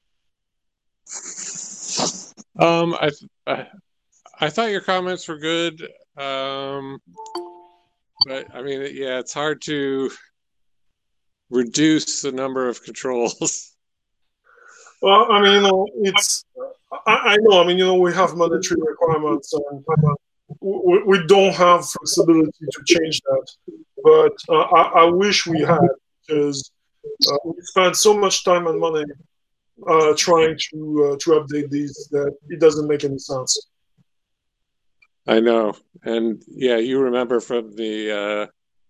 Um, I, I, I thought your comments were good. Um, but I mean, yeah, it's hard to reduce the number of controls. Well, I mean, you know, it's, I, I know, I mean, you know, we have monetary requirements and we, we don't have flexibility to change that. but uh, I, I wish we had, because uh, we spent so much time and money uh, trying to uh, to update these that it doesn't make any sense. I know, and yeah, you remember from the uh,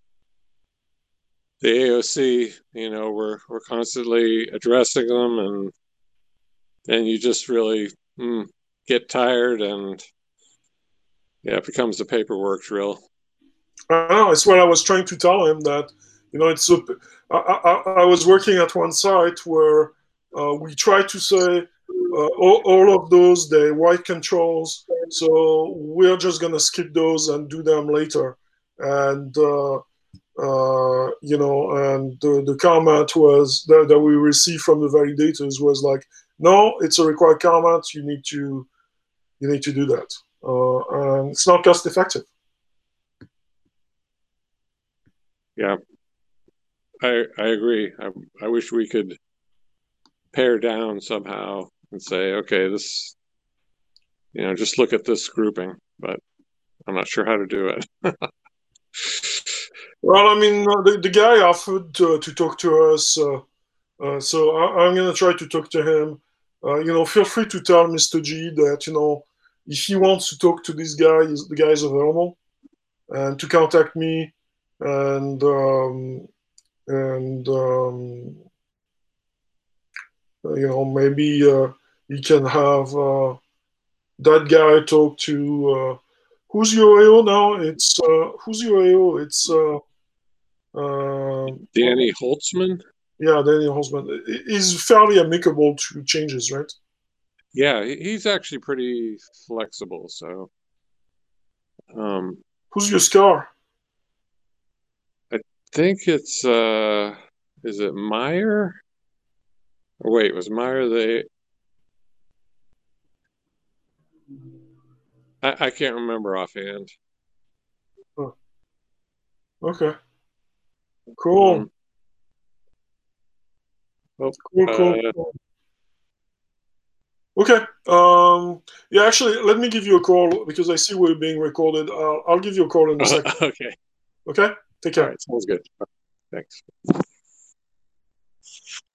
the A O C, you know, we're we're constantly addressing them, and then you just really mm, get tired, and yeah, it becomes the paperwork drill. I know, it's what I was trying to tell him, that, you know, it's a, I, I, I was working at one site where uh, we tried to say uh, all, all of those, the white controls, so we're just going to skip those and do them later. And, uh, uh, you know, and the, the comment was that, that we received from the validators was like, no, it's a required comment. You need to, you need to do that. Uh, and it's not cost effective. Yeah, I I agree. I I wish we could pare down somehow and say, okay, this, you know, just look at this grouping, but I'm not sure how to do it. Well, I mean, uh, the, the guy offered to, to talk to us, uh, uh, so I, I'm going to try to talk to him. Uh, you know, feel free to tell Mister G that, you know, if he wants to talk to this guy, the guy is available, and to contact me, and um, and um, you know, maybe uh, he can have uh, that guy talk to uh, who's your A O now? It's uh, who's your A O? It's uh, uh, Danny Holtzman. Yeah, Danny Holtzman is fairly amicable to changes, right? Yeah, he's actually pretty flexible. So, um, who's your scar? I think it's uh, is it Meyer? Or wait, was Meyer the? I, I can't remember offhand. Oh. Okay. Cool. Um, well, cool, cool, uh, cool. Okay. Um, yeah, actually, let me give you a call because I see we're being recorded. Uh, I'll give you a call in a second. Okay. Okay. Take care. All right. Sounds good. Thanks.